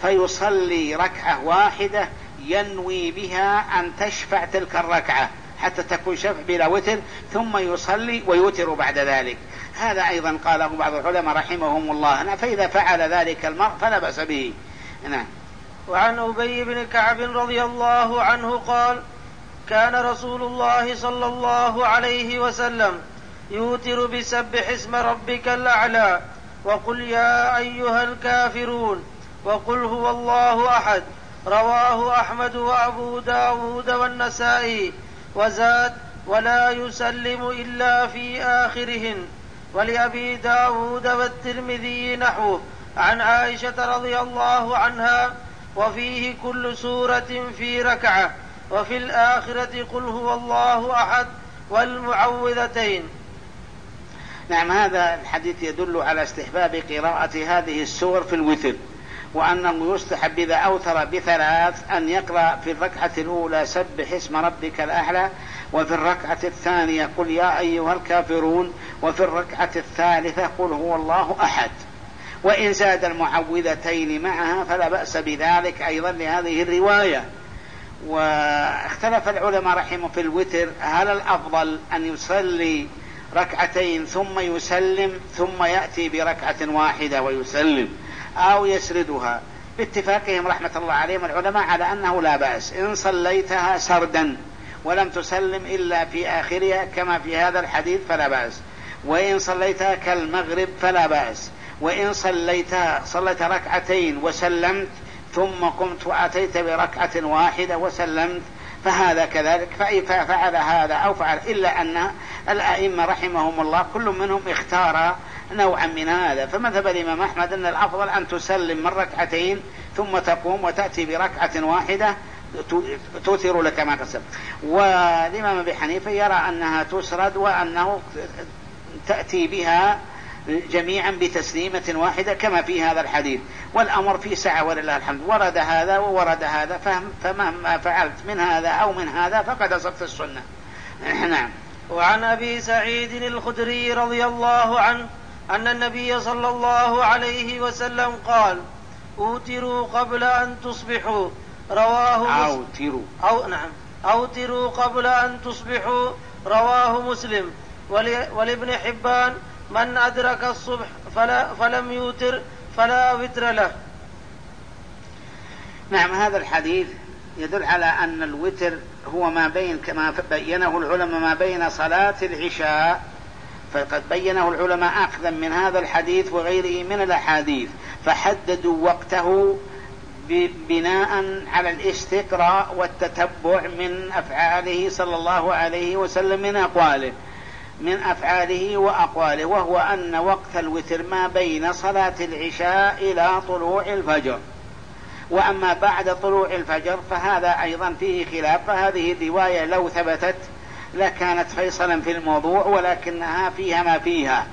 فيصلي ركعة واحدة ينوي بها أن تشفع تلك الركعة حتى تكون شفع بلا وتر، ثم يصلي ويوتر بعد ذلك. هذا أيضا قاله بعض العلماء رحمهم الله، فإذا فعل ذلك المرء فلا بأس به. نعم. وعن أبي بن كعب رضي الله عنه قال: كان رسول الله صلى الله عليه وسلم يوتر بسبح اسم ربك الأعلى وقل يا أيها الكافرون وقل هو الله أحد، رواه أحمد وأبو داود والنسائي، وزاد: ولا يسلم إلا في آخرهن. ولأبي داود والترمذي نحوه عن عائشة رضي الله عنها: وفيه كل سورة في ركعة، وفي الآخرة قل هو الله أحد والمعوذتين. نعم، هذا الحديث يدل على استحباب قراءة هذه السور في الوتر، وأنه يستحب إذا أوتر بثلاث أن يقرأ في الركعة الأولى سبح اسم ربك الأعلى، وفي الركعة الثانية قل يا أيها الكافرون، وفي الركعة الثالثة قل هو الله أحد. وإن زاد المعوذتين معها فلا بأس بذلك أيضا لهذه الرواية. واختلف العلماء رحمه في الوتر، هل الأفضل أن يصلي ركعتين ثم يسلم ثم يأتي بركعة واحدة ويسلم، أو يسردها؟ باتفاقهم رحمة الله عليهم العلماء على أنه لا بأس إن صليتها سردا ولم تسلم إلا في آخرها كما في هذا الحديث فلا بأس، وإن صليتها كالمغرب فلا بأس، وإن صليت ركعتين وسلمت ثم قمت وأتيت بركعة واحدة وسلمت فهذا كذلك. فإذا فعل هذا أو فعل، إلا أن الأئمة رحمهم الله كل منهم اختار نوعا من هذا. فمذهب الإمام أحمد أن الأفضل أن تسلم من ركعتين ثم تقوم وتأتي بركعة واحدة توتر لك ما قسم. والإمام أبي حنيفة يرى أنها تسرد وأنه تأتي بها جميعا بتسليمة واحدة كما في هذا الحديث. والأمر في سعة ولله الحمد، ورد هذا وورد هذا، فمهما فعلت من هذا أو من هذا فقد أصبت السنة. نعم. وعن أبي سعيد الخدري رضي الله عنه أن النبي صلى الله عليه وسلم قال: أوتروا قبل أن تصبحوا، رواه أوتروا قبل أن تصبحوا، رواه مسلم. ولابن حبان: من أدرك الصبح فلم يوتر فلا وتر له. نعم، هذا الحديث يدل على أن الوتر هو ما بين، كما بينه العلماء، ما بين صلاة العشاء، فقد بينه العلماء أخذا من هذا الحديث وغيره من الأحاديث، فحددوا وقته بناء على الاستقراء والتتبع من أفعاله صلى الله عليه وسلم، من أفعاله وأقواله، وهو أن وقت الوتر ما بين صلاة العشاء إلى طلوع الفجر. وأما بعد طلوع الفجر فهذا أيضا فيه خلاف، فهذه الرواية لو ثبتت لكانت فيصلا في الموضوع، ولكنها فيها ما فيها.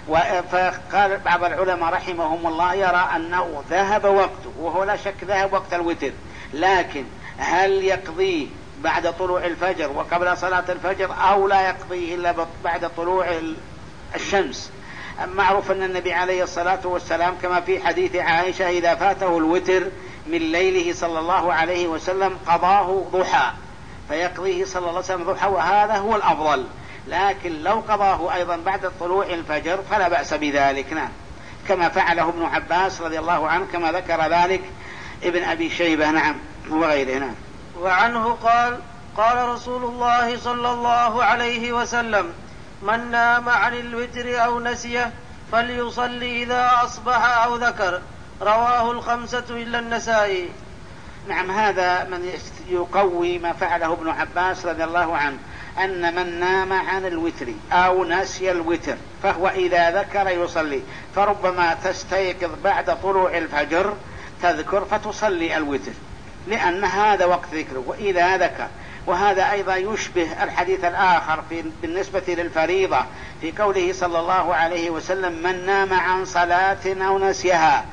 فقال بعض العلماء رحمهم الله يرى أنه ذهب وقته، وهو لا شك ذهب وقت الوتر، لكن هل يقضيه بعد طلوع الفجر وقبل صلاة الفجر أو لا يقضيه إلا بعد طلوع الشمس؟ معروف أن النبي عليه الصلاة والسلام كما في حديث عائشة إذا فاته الوتر من ليله صلى الله عليه وسلم قضاه ضحى، فيقضيه صلى الله عليه وسلم ضحى، وهذا هو الأفضل. لكن لو قضاه أيضا بعد طلوع الفجر فلا بأس بذلك، نعم، كما فعله ابن عباس رضي الله عنه، كما ذكر ذلك ابن أبي شيبة، نعم، وغيره، نعم. وعنه قال: قال رسول الله صلى الله عليه وسلم: من نام عن الوتر أو نسيه فليصلي إذا أصبح أو ذكر. رواه الخمسة إلا النسائي. نعم، هذا من يقوي ما فعله ابن عباس رضي الله عنه، أن من نام عن الوتر أو نسي الوتر فهو إذا ذكر يصلي، فربما تستيقظ بعد طلوع الفجر تذكر فتصلي الوتر، لأن هذا وقت ذكره وإذا ذكر. وهذا أيضا يشبه الحديث الآخر بالنسبة للفريضة في قوله صلى الله عليه وسلم: من نام عن صلاة أو نسيها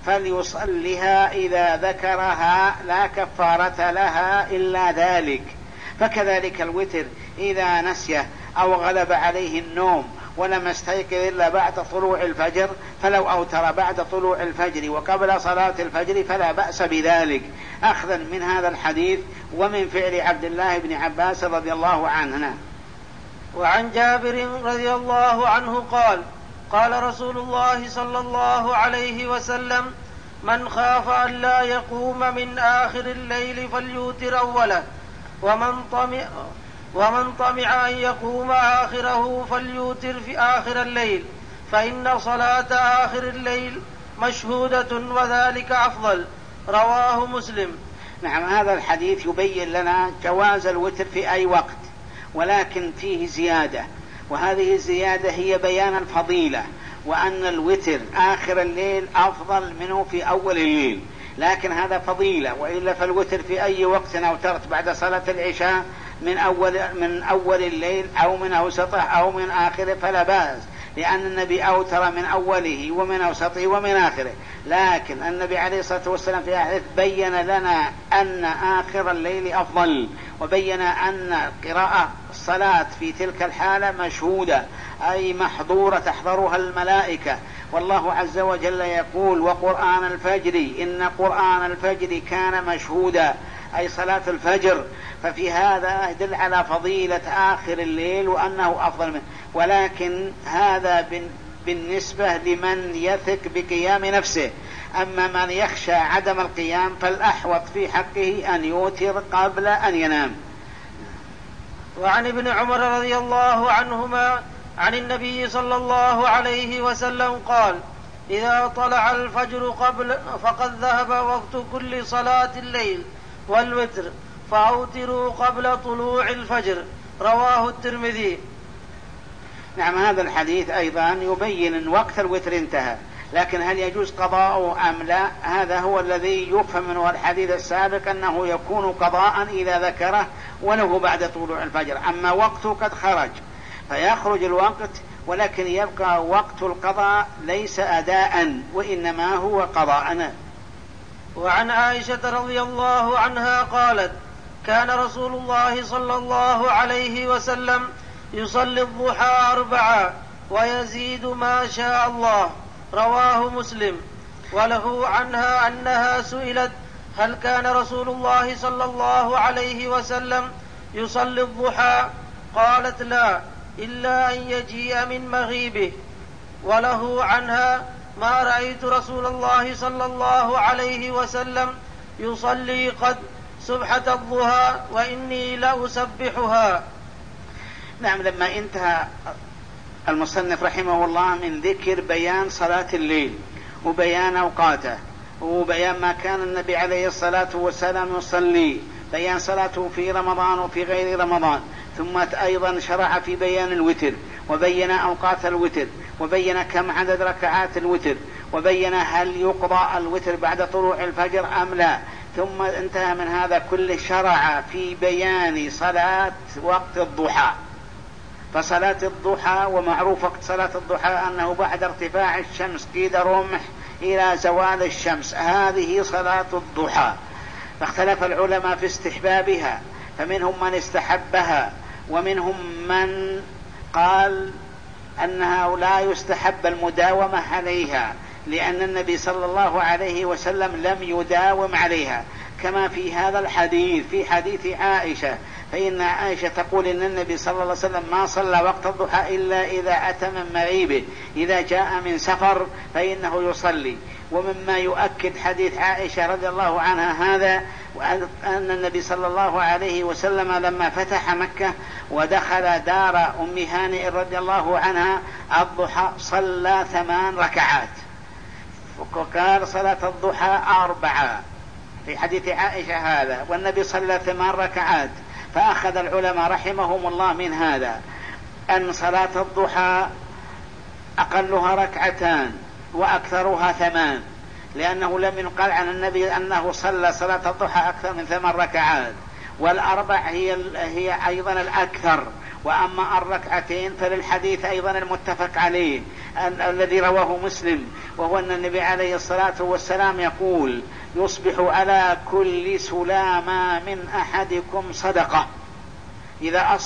فليصلها إذا ذكرها لا كفارة لها إلا ذلك. فكذلك الوتر إذا نسيه أو غلب عليه النوم ولم يستيقظ إلا بعد طلوع الفجر، فلو أوتر بعد طلوع الفجر وقبل صلاة الفجر فلا بأس بذلك، أخذا من هذا الحديث ومن فعل عبد الله بن عباس رضي الله عنه. وعن جابر رضي الله عنه قال: قال رسول الله صلى الله عليه وسلم: من خاف أن لا يقوم من آخر الليل فليوتر أوله، ومن طمع أن يقوم آخره فليوتر في آخر الليل، فإن صلاة آخر الليل مشهودة وذلك أفضل. رواه مسلم. نعم، هذا الحديث يبين لنا جواز الوتر في أي وقت، ولكن فيه زيادة، وهذه الزيادة هي بيان الفضيلة، وأن الوتر آخر الليل أفضل منه في أول الليل، لكن هذا فضيلة، وإلا فالوتر في أي وقت أوترت بعد صلاة العشاء من أول الليل أو من أوسطه أو من آخره فلا بأس، لأن النبي أوتر من أوله ومن أوسطه ومن آخره. لكن النبي عليه الصلاة والسلام في حديث بين لنا أن آخر الليل أفضل، وبين أن قراءة الصلاة في تلك الحالة مشهودة، أي محظورة تحضرها الملائكة، والله عز وجل يقول: وقرآن الفجر إن قرآن الفجر كان مشهودا، أي صلاة الفجر. ففي هذا يدل على فضيلة آخر الليل وأنه أفضل منه، ولكن هذا بالنسبة لمن يثق بقيام نفسه. أما من يخشى عدم القيام فالأحوط في حقه أن يوتر قبل أن ينام. وعن ابن عمر رضي الله عنهما عن النبي صلى الله عليه وسلم قال: إذا طلع الفجر فقد ذهب وقت كل صلاة الليل والوتر، فأوتروا قبل طلوع الفجر. رواه الترمذي. نعم، هذا الحديث أيضا يبين أن وقت الوتر انتهى، لكن هل يجوز قضاءه أم لا؟ هذا هو الذي يفهم منه الحديث السابق، أنه يكون قضاء إذا ذكره وله بعد طلوع الفجر. أما وقته قد خرج فيخرج الوقت، ولكن يبقى وقت القضاء ليس أداء وإنما هو قضاء. وعن عائشة رضي الله عنها قالت: كان رسول الله صلى الله عليه وسلم يصلي الضحى 4 ويزيد ما شاء الله. رواه مسلم. وله عنها أنها سئلت: هل كان رسول الله صلى الله عليه وسلم يصلي الضحى؟ قالت: لا، إلا أن يجيء من مغيبه. وله عنها: ما رأيت رسول الله صلى الله عليه وسلم يصلي قد سبحة الضحى وإني لأسبحها. نعم. لما انتهى المصنف رحمه الله من ذكر بيان صلاة الليل وبيان أوقاته وبيان ما كان النبي عليه الصلاة والسلام يصلي، بيان صلاته في رمضان وفي غير رمضان، ثم أيضا شرع في بيان الوتر وبين أوقات الوتر وبين كم عدد ركعات الوتر وبين هل يقضى الوتر بعد طلوع الفجر أم لا، ثم انتهى من هذا كله شرع في بيان صلاة وقت الضحى. فصلاة الضحى، ومعروف وقت صلاة الضحى أنه بعد ارتفاع الشمس قيد رمح إلى زوال الشمس، هذه صلاة الضحى. فاختلف العلماء في استحبابها، فمنهم من استحبها ومنهم من قال أنها لا يستحب المداومة عليها، لأن النبي صلى الله عليه وسلم لم يداوم عليها، كما في هذا الحديث في حديث عائشة، فإن عائشة تقول إن النبي صلى الله عليه وسلم ما صلى وقت الضحى إلا إذا أتى من مغيبه، إذا جاء من سفر فإنه يصلي. ومما يؤكد حديث عائشة رضي الله عنها هذا، أن النبي صلى الله عليه وسلم لما فتح مكة ودخل دار أم هانئ رضي الله عنها الضحى صلى 8 ركعات، وقال صلاة الضحى 4 في حديث عائشة هذا، والنبي صلى 8 ركعات. فأخذ العلماء رحمهم الله من هذا أن صلاة الضحى أقلها 2 وأكثرها 8، لأنه لم ينقل عن النبي أنه صلى صلاة الضحى أكثر من 8 ركعات، وال4 هي أيضا الأكثر. وأما 2 فللحديث أيضا المتفق عليه الذي رواه مسلم، وهو أن النبي عليه الصلاة والسلام يقول: يصبح على كل سلامة من أحدكم صدقة. إذا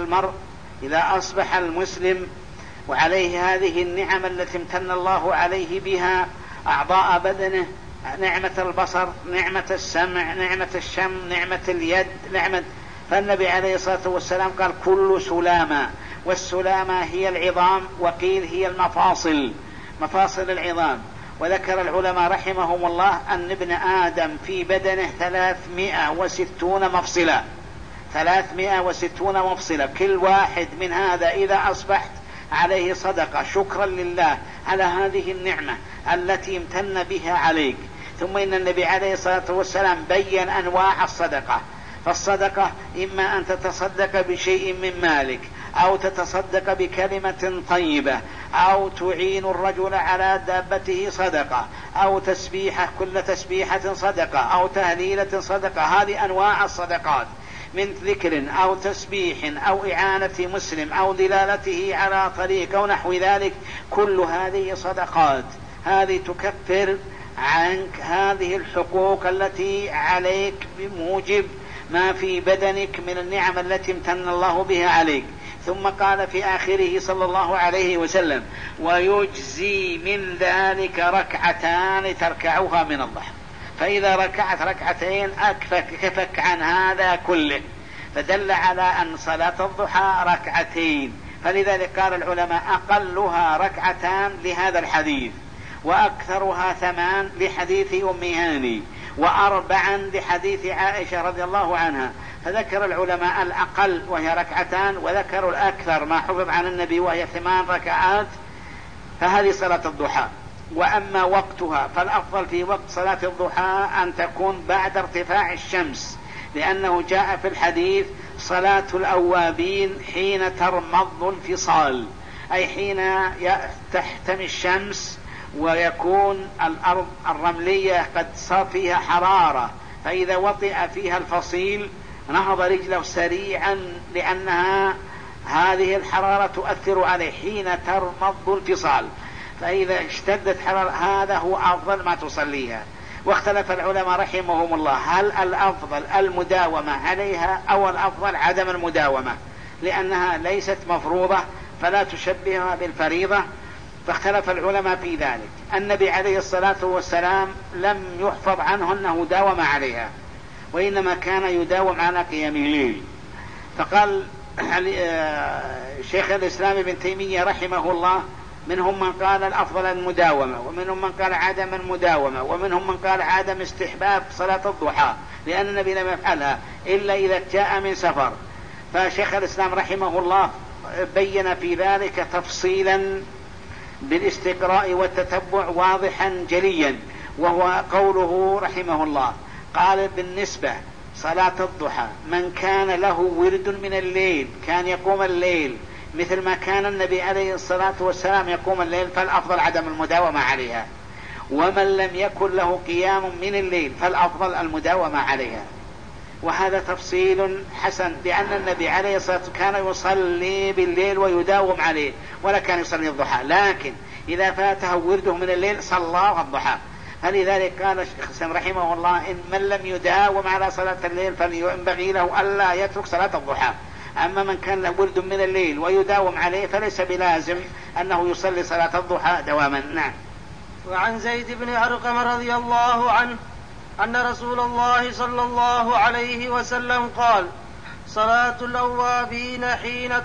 أصبح المسلم وعليه هذه النعم التي امتن الله عليه بها، أعضاء بدنه، نعمة البصر، نعمة السمع، نعمة الشم، نعمة اليد، فالنبي عليه الصلاة والسلام قال: كل سلامة. والسلامة هي العظام، وقيل هي المفاصل، مفاصل العظام. وذكر العلماء رحمهم الله أن ابن آدم في بدنه 360 مفصلة، 360 مفصلة، كل واحد من هذا إذا أصبحت عليه صدقة شكرا لله على هذه النعمة التي امتن بها عليك. ثم إن النبي عليه الصلاة والسلام بين أنواع الصدقة. فالصدقة إما أن تتصدق بشيء من مالك، أو تتصدق بكلمة طيبة، أو تعين الرجل على دابته صدقة، أو تسبيحة، كل تسبيحة صدقة، أو تهليلة صدقة. هذه أنواع الصدقات، من ذكر أو تسبيح أو إعانة مسلم أو دلالته على طريق أو نحو ذلك، كل هذه صدقات. هذه تكفر عنك هذه الحقوق التي عليك بموجب ما في بدنك من النعم التي امتن الله بها عليك. ثم قال في آخره صلى الله عليه وسلم: ويجزي من ذلك 2 تركعها من الضحى. فإذا ركعت 2 كفك عن هذا كله. فدل على أن صلاة الضحى 2، فلذلك قال العلماء: أقلها 2 لهذا الحديث، وأكثرها 8 لحديث أم هاني، و4 لحديث عائشة رضي الله عنها. فذكر العلماء الأقل وهي 2، وذكروا الأكثر ما حفظ عن النبي وهي 8 ركعات. فهذه صلاة الضحى. وأما وقتها فالأفضل في وقت صلاة الضحى أن تكون بعد ارتفاع الشمس، لأنه جاء في الحديث: صلاة الأوابين حين ترمض الفصال، أي حين تحتمي الشمس ويكون الأرض الرملية قد صار فيها حرارة، فإذا وطئ فيها الفصيل نهض رجله سريعا، لأنها هذه الحرارة تؤثر عليه حين ترمض الفصال. فإذا اشتدت حرارة هذا هو أفضل ما تصليها. واختلف العلماء رحمهم الله هل الأفضل المداومة عليها أو الأفضل عدم المداومة، لأنها ليست مفروضة فلا تشبهها بالفريضة. فاختلف العلماء في ذلك. النبي عليه الصلاة والسلام لم يحفظ عنه أنه داوم عليها، وإنما كان يداوم على قيام الليل. فقال شيخ الإسلام ابن تيمية رحمه الله: منهم من قال الأفضل المداومة، ومنهم من قال عدم المداومة، ومنهم من قال عدم استحباب صلاة الضحى لأن النبي لم يفعلها إلا إذا جاء من سفر. فشيخ الإسلام رحمه الله بين في ذلك تفصيلا بالاستقراء والتتبع واضحا جليا، وهو قوله رحمه الله قال بالنسبة صلاة الضحى من كان له ورد من الليل كان يقوم الليل مثل ما كان النبي عليه الصلاة والسلام يقوم الليل فالأفضل عدم المداومة عليها، ومن لم يكن له قيام من الليل فالأفضل المداومة عليها. وهذا تفصيل حسن لأن النبي عليه الصلاة والسلام كان يصلي بالليل ويداوم عليه ولا كان يصلي الضحى، لكن إذا فاته ورده من الليل صلى الضحى. فلذلك قال الشيخ الإسلام رحمه الله إن من لم يداوم على صلاة الليل فلينبغي له ألا يترك صلاة الضحى. أما من كان له ورد من الليل ويداوم عليه فليس بلازم أنه يصلي صلاة الضحى دواما. نعم. وعن زيد بن أرقم رضي الله عنه أن رسول الله صلى الله عليه وسلم قال صلاة الأوابين حين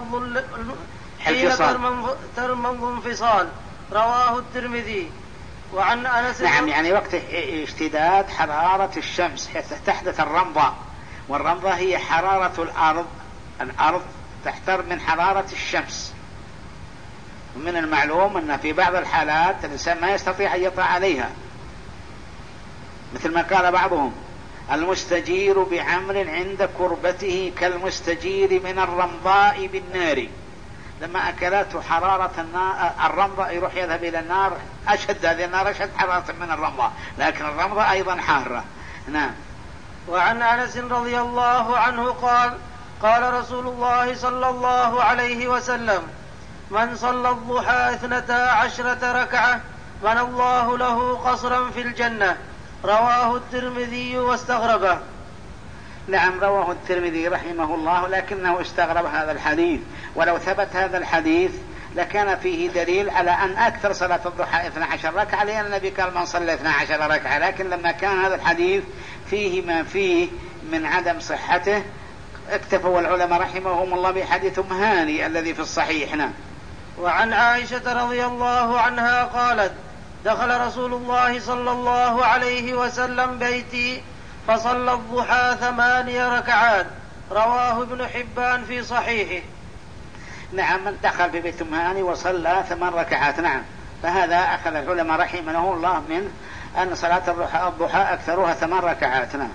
ترمض انفصال، رواه الترمذي. وعن أنس نعم، يعني وقت اشتداد حرارة الشمس حيث تحدث الرمضة، والرمضة هي حرارة الأرض تحتر من حرارة الشمس. ومن المعلوم أن في بعض الحالات الإنسان ما يستطيع أن يطلع عليها، مثل ما قال بعضهم المستجير بعمر عند كربته كالمستجير من الرمضاء بالنار. لما أكلته حرارة الرمضاء يروح يذهب إلى النار أشد، هذه النار أشد حرارة من الرمضاء، لكن الرمضاء أيضا حارة. نعم. وعن أنس رضي الله عنه قال قال رسول الله صلى الله عليه وسلم من صلى الضحى 12 ركعة بنى الله له قصرا في الجنة، رواه الترمذي واستغربه. نعم، رواه الترمذي رحمه الله، لكنه استغرب هذا الحديث، ولو ثبت هذا الحديث لكان فيه دليل على أن أكثر صلاة الضحى 12 ركعة، لأن النبي قال من صلى 12 ركعة. لكن لما كان هذا الحديث فيه ما فيه من عدم صحته اكتفوا العلماء رحمهم الله بحديث هاني الذي في الصحيح. نعم. وعن عائشة رضي الله عنها قالت دخل رسول الله صلى الله عليه وسلم بيتي فصلى الضحى 8 ركعات، رواه ابن حبان في صحيحه. نعم، من دخل في بيت هاني وصلى 8 ركعات. نعم. فهذا أخذ العلماء رحمه الله من أن صلاة الضحى أكثرها 8 ركعات. نعم.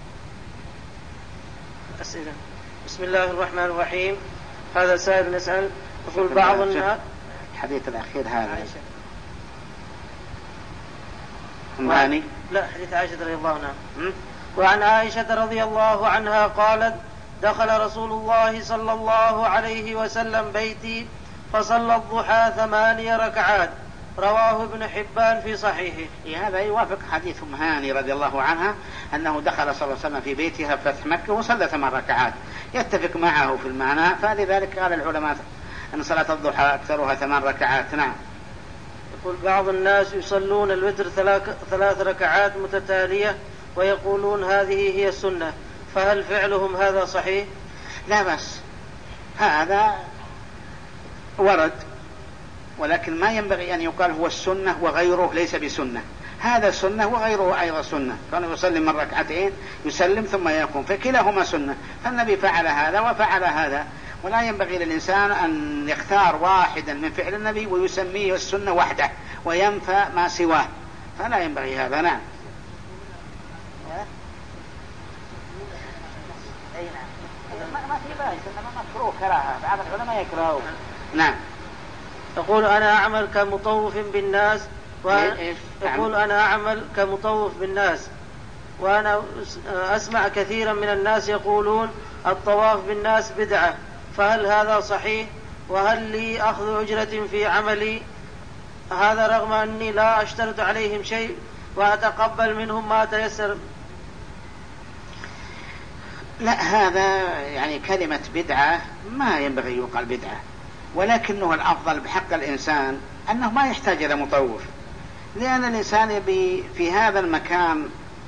أسئلة. بسم الله الرحمن الرحيم. هذا سائل نسأل يقول بعض الناس الحديث الأخير هذا لا حديث عائشة رضي الله عنها. وعن عائشة رضي الله عنها قالت دخل رسول الله صلى الله عليه وسلم بيتي فصلى الضحى 8 ركعات، رواه ابن حبان في صحيحه. هذا يوافق حديث هاني رضي الله عنها أنه دخل صلى الله عليه وسلم في بيتها في فتح مكة وصلى 8 ركعات، يتفق معه في المعنى. فلذلك قال العلماء أن صلاة الضحى أكثرها 8 ركعات. نعم. يقول بعض الناس يصلون الوتر 3 ركعات متتالية ويقولون هذه هي السنة، فهل فعلهم هذا صحيح؟ لا بس هذا ورد، ولكن ما ينبغي أن يقال هو السنة وغيره ليس بسنة. هذا سنة وغيره أيضا سنة، كان يسلم من ركعتين يسلم ثم يقوم، فكلاهما سنة. فالنبي فعل هذا وفعل هذا، ولا ينبغي للإنسان أن يختار واحدا من فعل النبي ويسميه السنة وحده وينفى ما سواه، فلا ينبغي هذا. نعم. ما في بأس، إنما مكروه كراهة، بعض العلماء يكرهوه. نعم. يقول أنا أعمل كمطوف بالناس يقول أنا أعمل كمطوف بالناس وأنا أسمع كثيرا من الناس يقولون الطواف بالناس بدعة، فهل هذا صحيح؟ وهل لي أخذ أجرة في عملي هذا رغم أني لا أشترط عليهم شيء وأتقبل منهم ما تيسر؟ لا، هذا يعني كلمة بدعة ما ينبغي يقال بدعة، ولكنه الأفضل بحق الإنسان أنه ما يحتاج إلى مطوف، لأن الإنسان يبي في هذا المكان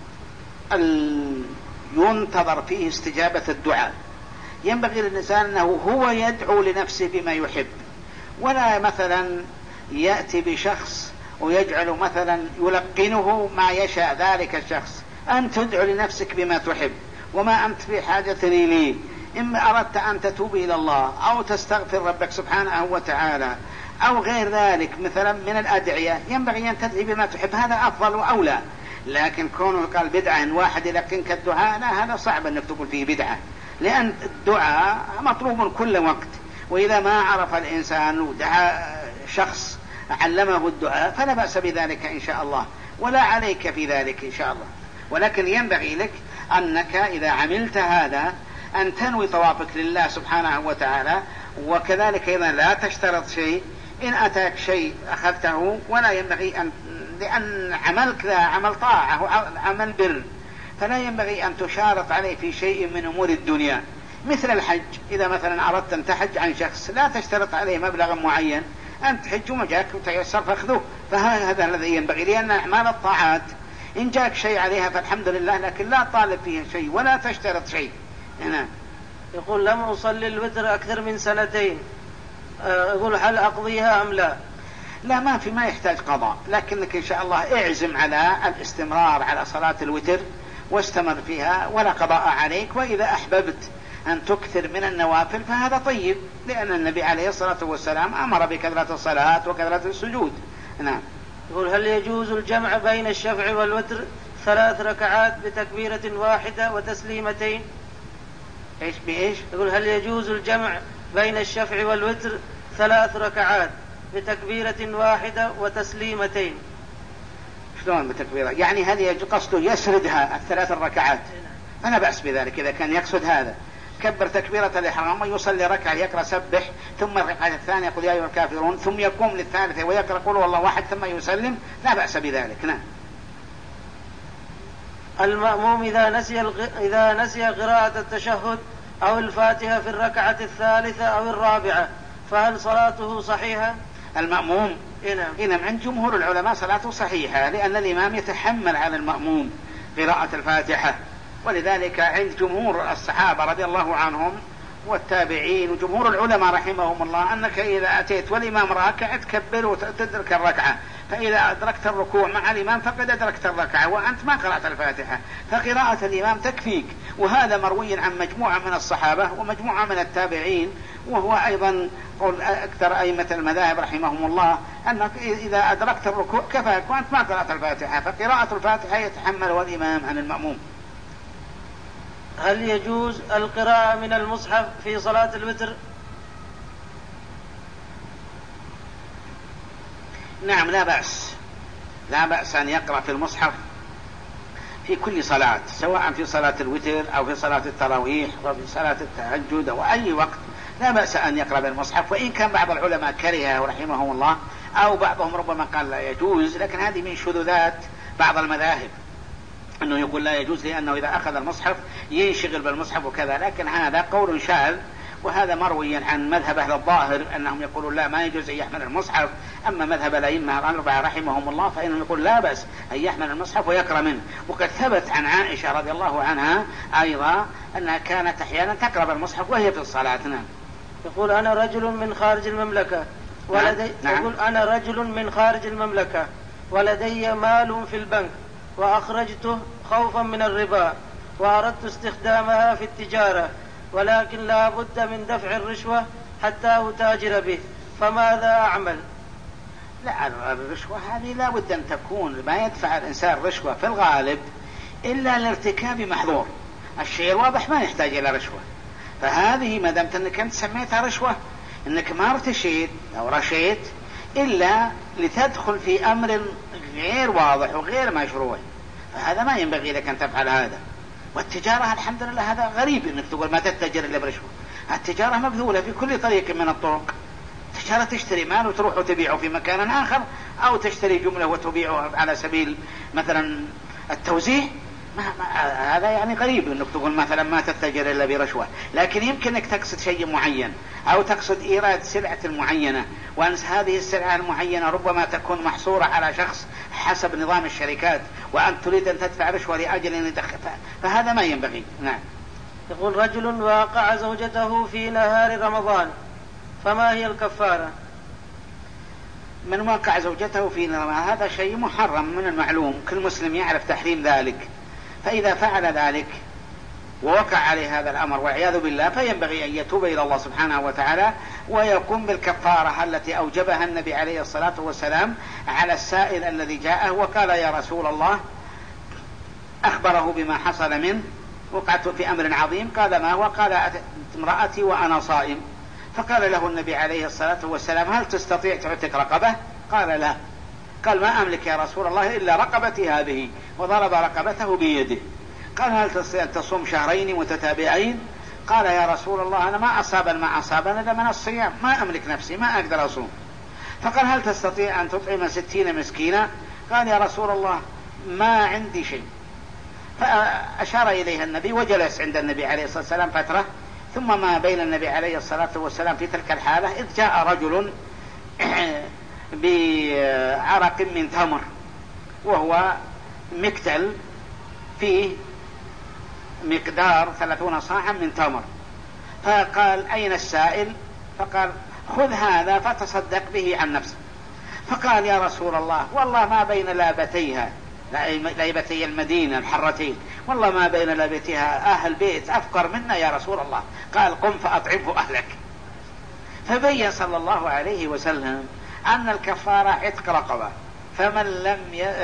ينتظر فيه استجابة الدعاء. ينبغي للإنسان أنه هو يدعو لنفسه بما يحب، ولا مثلا يأتي بشخص ويجعل مثلا يلقنه ما يشاء ذلك الشخص، أن تدعو لنفسك بما تحب وما أنت في حاجة لي، إما أردت أن تتوب إلى الله أو تستغفر ربك سبحانه وتعالى أو غير ذلك مثلا من الأدعية، ينبغي أن تدعي بما تحب، هذا أفضل وأولى. لكن كونه قال بدعة إن واحد يلقنك الدعاء، لا، هذا صعب أنك تقول فيه بدعة، لأن الدعاء مطلوب كل وقت. وإذا ما عرف الإنسان ودعا شخص علمه الدعاء فلا بأس بذلك إن شاء الله، ولا عليك في ذلك إن شاء الله. ولكن ينبغي لك أنك إذا عملت هذا أن تنوي طوافك لله سبحانه وتعالى، وكذلك أيضا لا تشترط شيء، إن أتاك شيء أخذته، ولا ينبغي أن، لأن عملك ذا عمل طاعة وعمل بر، فلا ينبغي أن تشارط عليه في شيء من أمور الدنيا. مثل الحج، إذا مثلا أردت أن تحج عن شخص لا تشترط عليه مبلغ معين، أنت تحج وما جاك وتيسر فاخذوه، فهذا الذي ينبغي، لأن أعمال الطاعات إن جاك شيء عليها فالحمد لله، لكن لا طالب فيها شيء ولا تشترط شيء. نعم. يقول لم أصلي الوتر أكثر من 2 سنين، يقول هل أقضيها أم لا؟ لا، ما يحتاج قضاء، لكنك إن شاء الله اعزم على الاستمرار على صلاة الوتر واستمر فيها ولا قضاء عليك. وإذا أحببت أن تكثر من النوافل فهذا طيب، لأن النبي عليه الصلاة والسلام أمر بكثرة الصلاة وكثرة السجود. نعم. يقول هل يجوز الجمع بين الشفع والوتر 3 ركعات بتكبيرة واحدة وتسليمتين؟ إيش بإيش؟ يقول هل يجوز الجمع بين الشفع والوتر 3 ركعات بتكبيرة واحدة وتسليمتين؟ شلون بتكبيرة؟ يعني هل قصده يسردها 3 ركعات؟ أنا بأس بذلك إذا كان يقصد هذا، كبر تكبيرة الإحرام ويصلي ركعة يقرأ سبح، ثم الركعة الثانية يقول يا أيها الكافرون، ثم يقوم للثالثة ويقرأ قل هو الله أحد ثم يسلم، لا بأس بذلك. نعم. المأموم إذا نسي قراءة التشهد أو الفاتحة في الركعة الثالثة أو الرابعة فهل صلاته صحيحة؟ المأموم نعم، عند جمهور العلماء صلاته صحيحة، لأن الإمام يتحمل على المأموم قراءة الفاتحة، ولذلك عند جمهور الصحابة رضي الله عنهم والتابعين وجمهور العلماء رحمهم الله أنك إذا أتيت والإمام راكع تكبر وتدرك الركعة، فإذا أدركت الركوع مع الإمام فقد أدركت الركعة وأنت ما قرأت الفاتحة، فقراءة الإمام تكفيك. وهذا مروي عن مجموعة من الصحابة ومجموعة من التابعين، وهو أيضا قول أكثر أئمة المذاهب رحمهم الله أنك إذا أدركت الركوع كفاك وأنت ما قرأت الفاتحة، فقراءة الفاتحة يتحملها الإمام عن المأموم. هل يجوز القراءة من المصحف في صلاة الوتر؟ نعم، لا بأس أن يقرأ في المصحف في كل صلاة، سواء في صلاة الوتر أو في صلاة التراويح أو في صلاة التهجد أو أي وقت، لا بأس أن يقرأ بالمصحف. وإن كان بعض العلماء كرهه رحمهم الله، أو بعضهم ربما قال لا يجوز، لكن هذه من شذوذات بعض المذاهب أنه يقول لا يجوز لأنه إذا أخذ المصحف ينشغل بالمصحف وكذا، لكن هذا قول شاذ، وهذا مروي عن مذهب أهل الظاهر أنهم يقولون لا ما يجوز أن يحمل المصحف. أما مذهب الأئمة الأربعة رحمهم الله فإنهم يقول لا بأس أن يحمل المصحف ويقرأ منه. وقد ثبت عن عائشة رضي الله عنها أيضا أنها كانت أحيانا تقرأ بالمصحف وهي في الصلاة. نعم. يقول أنا رجل من خارج المملكة يقول أنا رجل من خارج المملكة ولدي مال في البنك وأخرجته خوفا من الربا، وأردت استخدامها في التجارة، ولكن لا بد من دفع الرشوة حتى أتاجر به، فماذا أعمل؟ لا، الرشوة هذه لا بد أن تكون، ما يدفع الإنسان رشوة في الغالب إلا لارتكاب محظور، الشيء الواضح ما يحتاج إلى رشوة. فهذه ما دامت أنك أنت سميتها رشوة، أنك ما ارتشيت أو رشيت إلا لتدخل في أمر غير واضح وغير مشروع، فهذا ما ينبغي لك أن تفعل هذا. والتجارة الحمد لله هذا غريب أنك تقول ما تتجر إلا برشوة، التجارة مبذولة في كل طريق من الطرق. تجارة تشتري مال وتروح وتبيعه في مكان آخر، أو تشتري جملة وتبيعه على سبيل مثلا التوزيع، هذا يعني غريب أنك تقول مثلا ما تتجر إلا برشوة. لكن يمكن أنك تقصد شيء معين أو تقصد إيراد سلعة معينة، وأن هذه السلعة المعينة ربما تكون محصورة على شخص حسب نظام الشركات، وأن تريد أن تدفع رشوة لأجل أن يدخلها، فهذا ما ينبغي. نعم. يقول رجل واقع زوجته في نهار رمضان، فما هي الكفارة؟ من واقع زوجته في نظام، هذا شيء محرم من المعلوم، كل مسلم يعرف تحريم ذلك. فإذا فعل ذلك ووقع عليه هذا الأمر والعياذ بالله، فينبغي أن يتوب إلى الله سبحانه وتعالى ويقوم بالكفارة التي أوجبها النبي عليه الصلاة والسلام على السائل الذي جاءه وقال يا رسول الله، أخبره بما حصل منه، وقعت في أمر عظيم. قال ما هو؟ قال امرأتي وأنا صائم. فقال له النبي عليه الصلاة والسلام هل تستطيع تعتق رقبة؟ قال لا. قال ما أملك يا رسول الله إلا رقبتي هذه، وضرب رقبته بيده. قال هل تستطيع تصوم شهرين متتابعين؟ قال يا رسول الله أنا ما أصابنا إلا من الصيام، ما أملك نفسي، ما أقدر أصوم. فقال هل تستطيع أن تطعم 60 مسكينا؟ قال يا رسول الله ما عندي شيء. فأشار إليها النبي وجلس عند النبي عليه الصلاة والسلام فترة، ثم ما بين النبي عليه الصلاة والسلام في تلك الحالة إذ جاء رجل بعرق من تمر، وهو مكتل فيه مقدار 30 صاعا من تمر. فقال أين السائل؟ فقال خذ هذا فتصدق به عن نفسك. فقال يا رسول الله والله ما بين لابتيها، لابتي المدينة الحرتين، والله ما بين لابتيها أهل بيت أفقر منا يا رسول الله. قال قم فأطعمه أهلك. فبين صلى الله عليه وسلم أن الكفارة عتق رقبة، فمن لم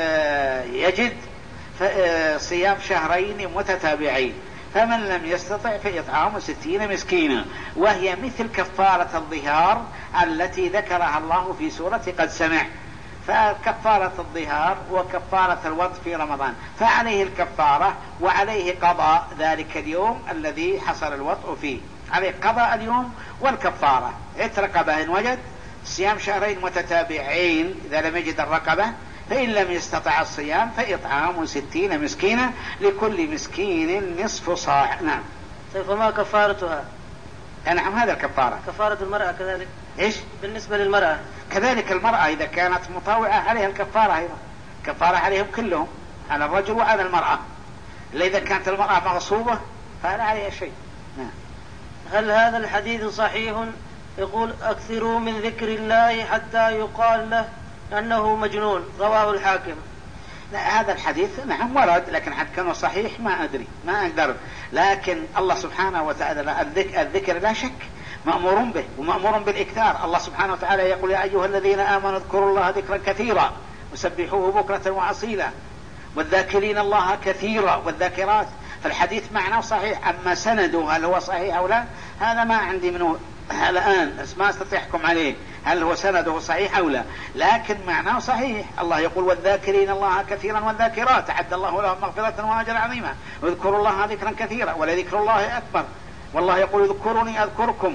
يجد صيام شهرين متتابعين، فمن لم يستطع فإطعام 60 مسكينا، وهي مثل كفارة الظهار التي ذكرها الله في سورة قد سمع. فكفارة الظهار وكفارة الوضع في رمضان، فعليه الكفارة وعليه قضاء ذلك اليوم الذي حصل الوضع فيه، عليه قضاء اليوم والكفارة. عتق رقبة إن وجد، صيام شهرين متتابعين إذا لم يجد الرقبة، فإن لم يستطع الصيام فإطعام 60 مسكينا لكل مسكين نصف صاع. نعم. فما كفارتها؟ نعم هذا الكفارة. كفارة المرأة كذلك؟ إيش؟ بالنسبة للمرأة كذلك المرأة إذا كانت مطاوعة عليها الكفارة أيضا، كفارة عليهم كلهم، على الرجل وعلى المرأة. إذا كانت المرأة مغصوبة فلا عليها شيء. نعم. هل هذا الحديث صحيح؟ يقول أكثروا من ذكر الله حتى يقال له أنه مجنون، رواه الحاكم. لا هذا الحديث نعم ورد، لكن حد كانوا صحيح ما أدري، ما أقدر. لكن الله سبحانه وتعالى الذكر لا شك مأمور به ومأمور بالإكثار. الله سبحانه وتعالى يقول يا أيها الذين آمنوا اذكروا الله ذكرا كثيرا وسبحوه بكرة وأصيلا والذاكرين الله كثيرا والذاكرات. فالحديث معناه صحيح، أما سنده هل هو صحيح أو لا هذا ما عندي منه الآن، ما استطيع أحكم عليه هل هو سنده صحيح أو لا، لكن معناه صحيح. الله يقول والذاكرين الله كثيرا والذاكرات أعد الله لهم مغفرة وأجرا عظيما واذكروا الله ذكرا كثيرا ولذكر الله أكبر. والله يقول اذكروني أذكركم.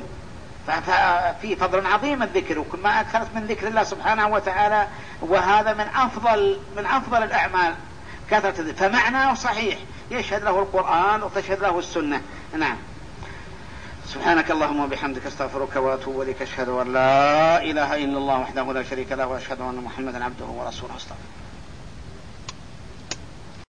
ففي فضل عظيم الذكر، وكل ما أكثرت من ذكر الله سبحانه وتعالى، وهذا من أفضل الأعمال كثرة. فمعناه صحيح يشهد له القرآن وتشهد له السنة. نعم. سبحانك اللهم وبحمدك استغفرك واتوب اليك، اشهد ان لا اله الا الله وحده لا شريك له واشهد ان محمدا عبده ورسوله. استغفر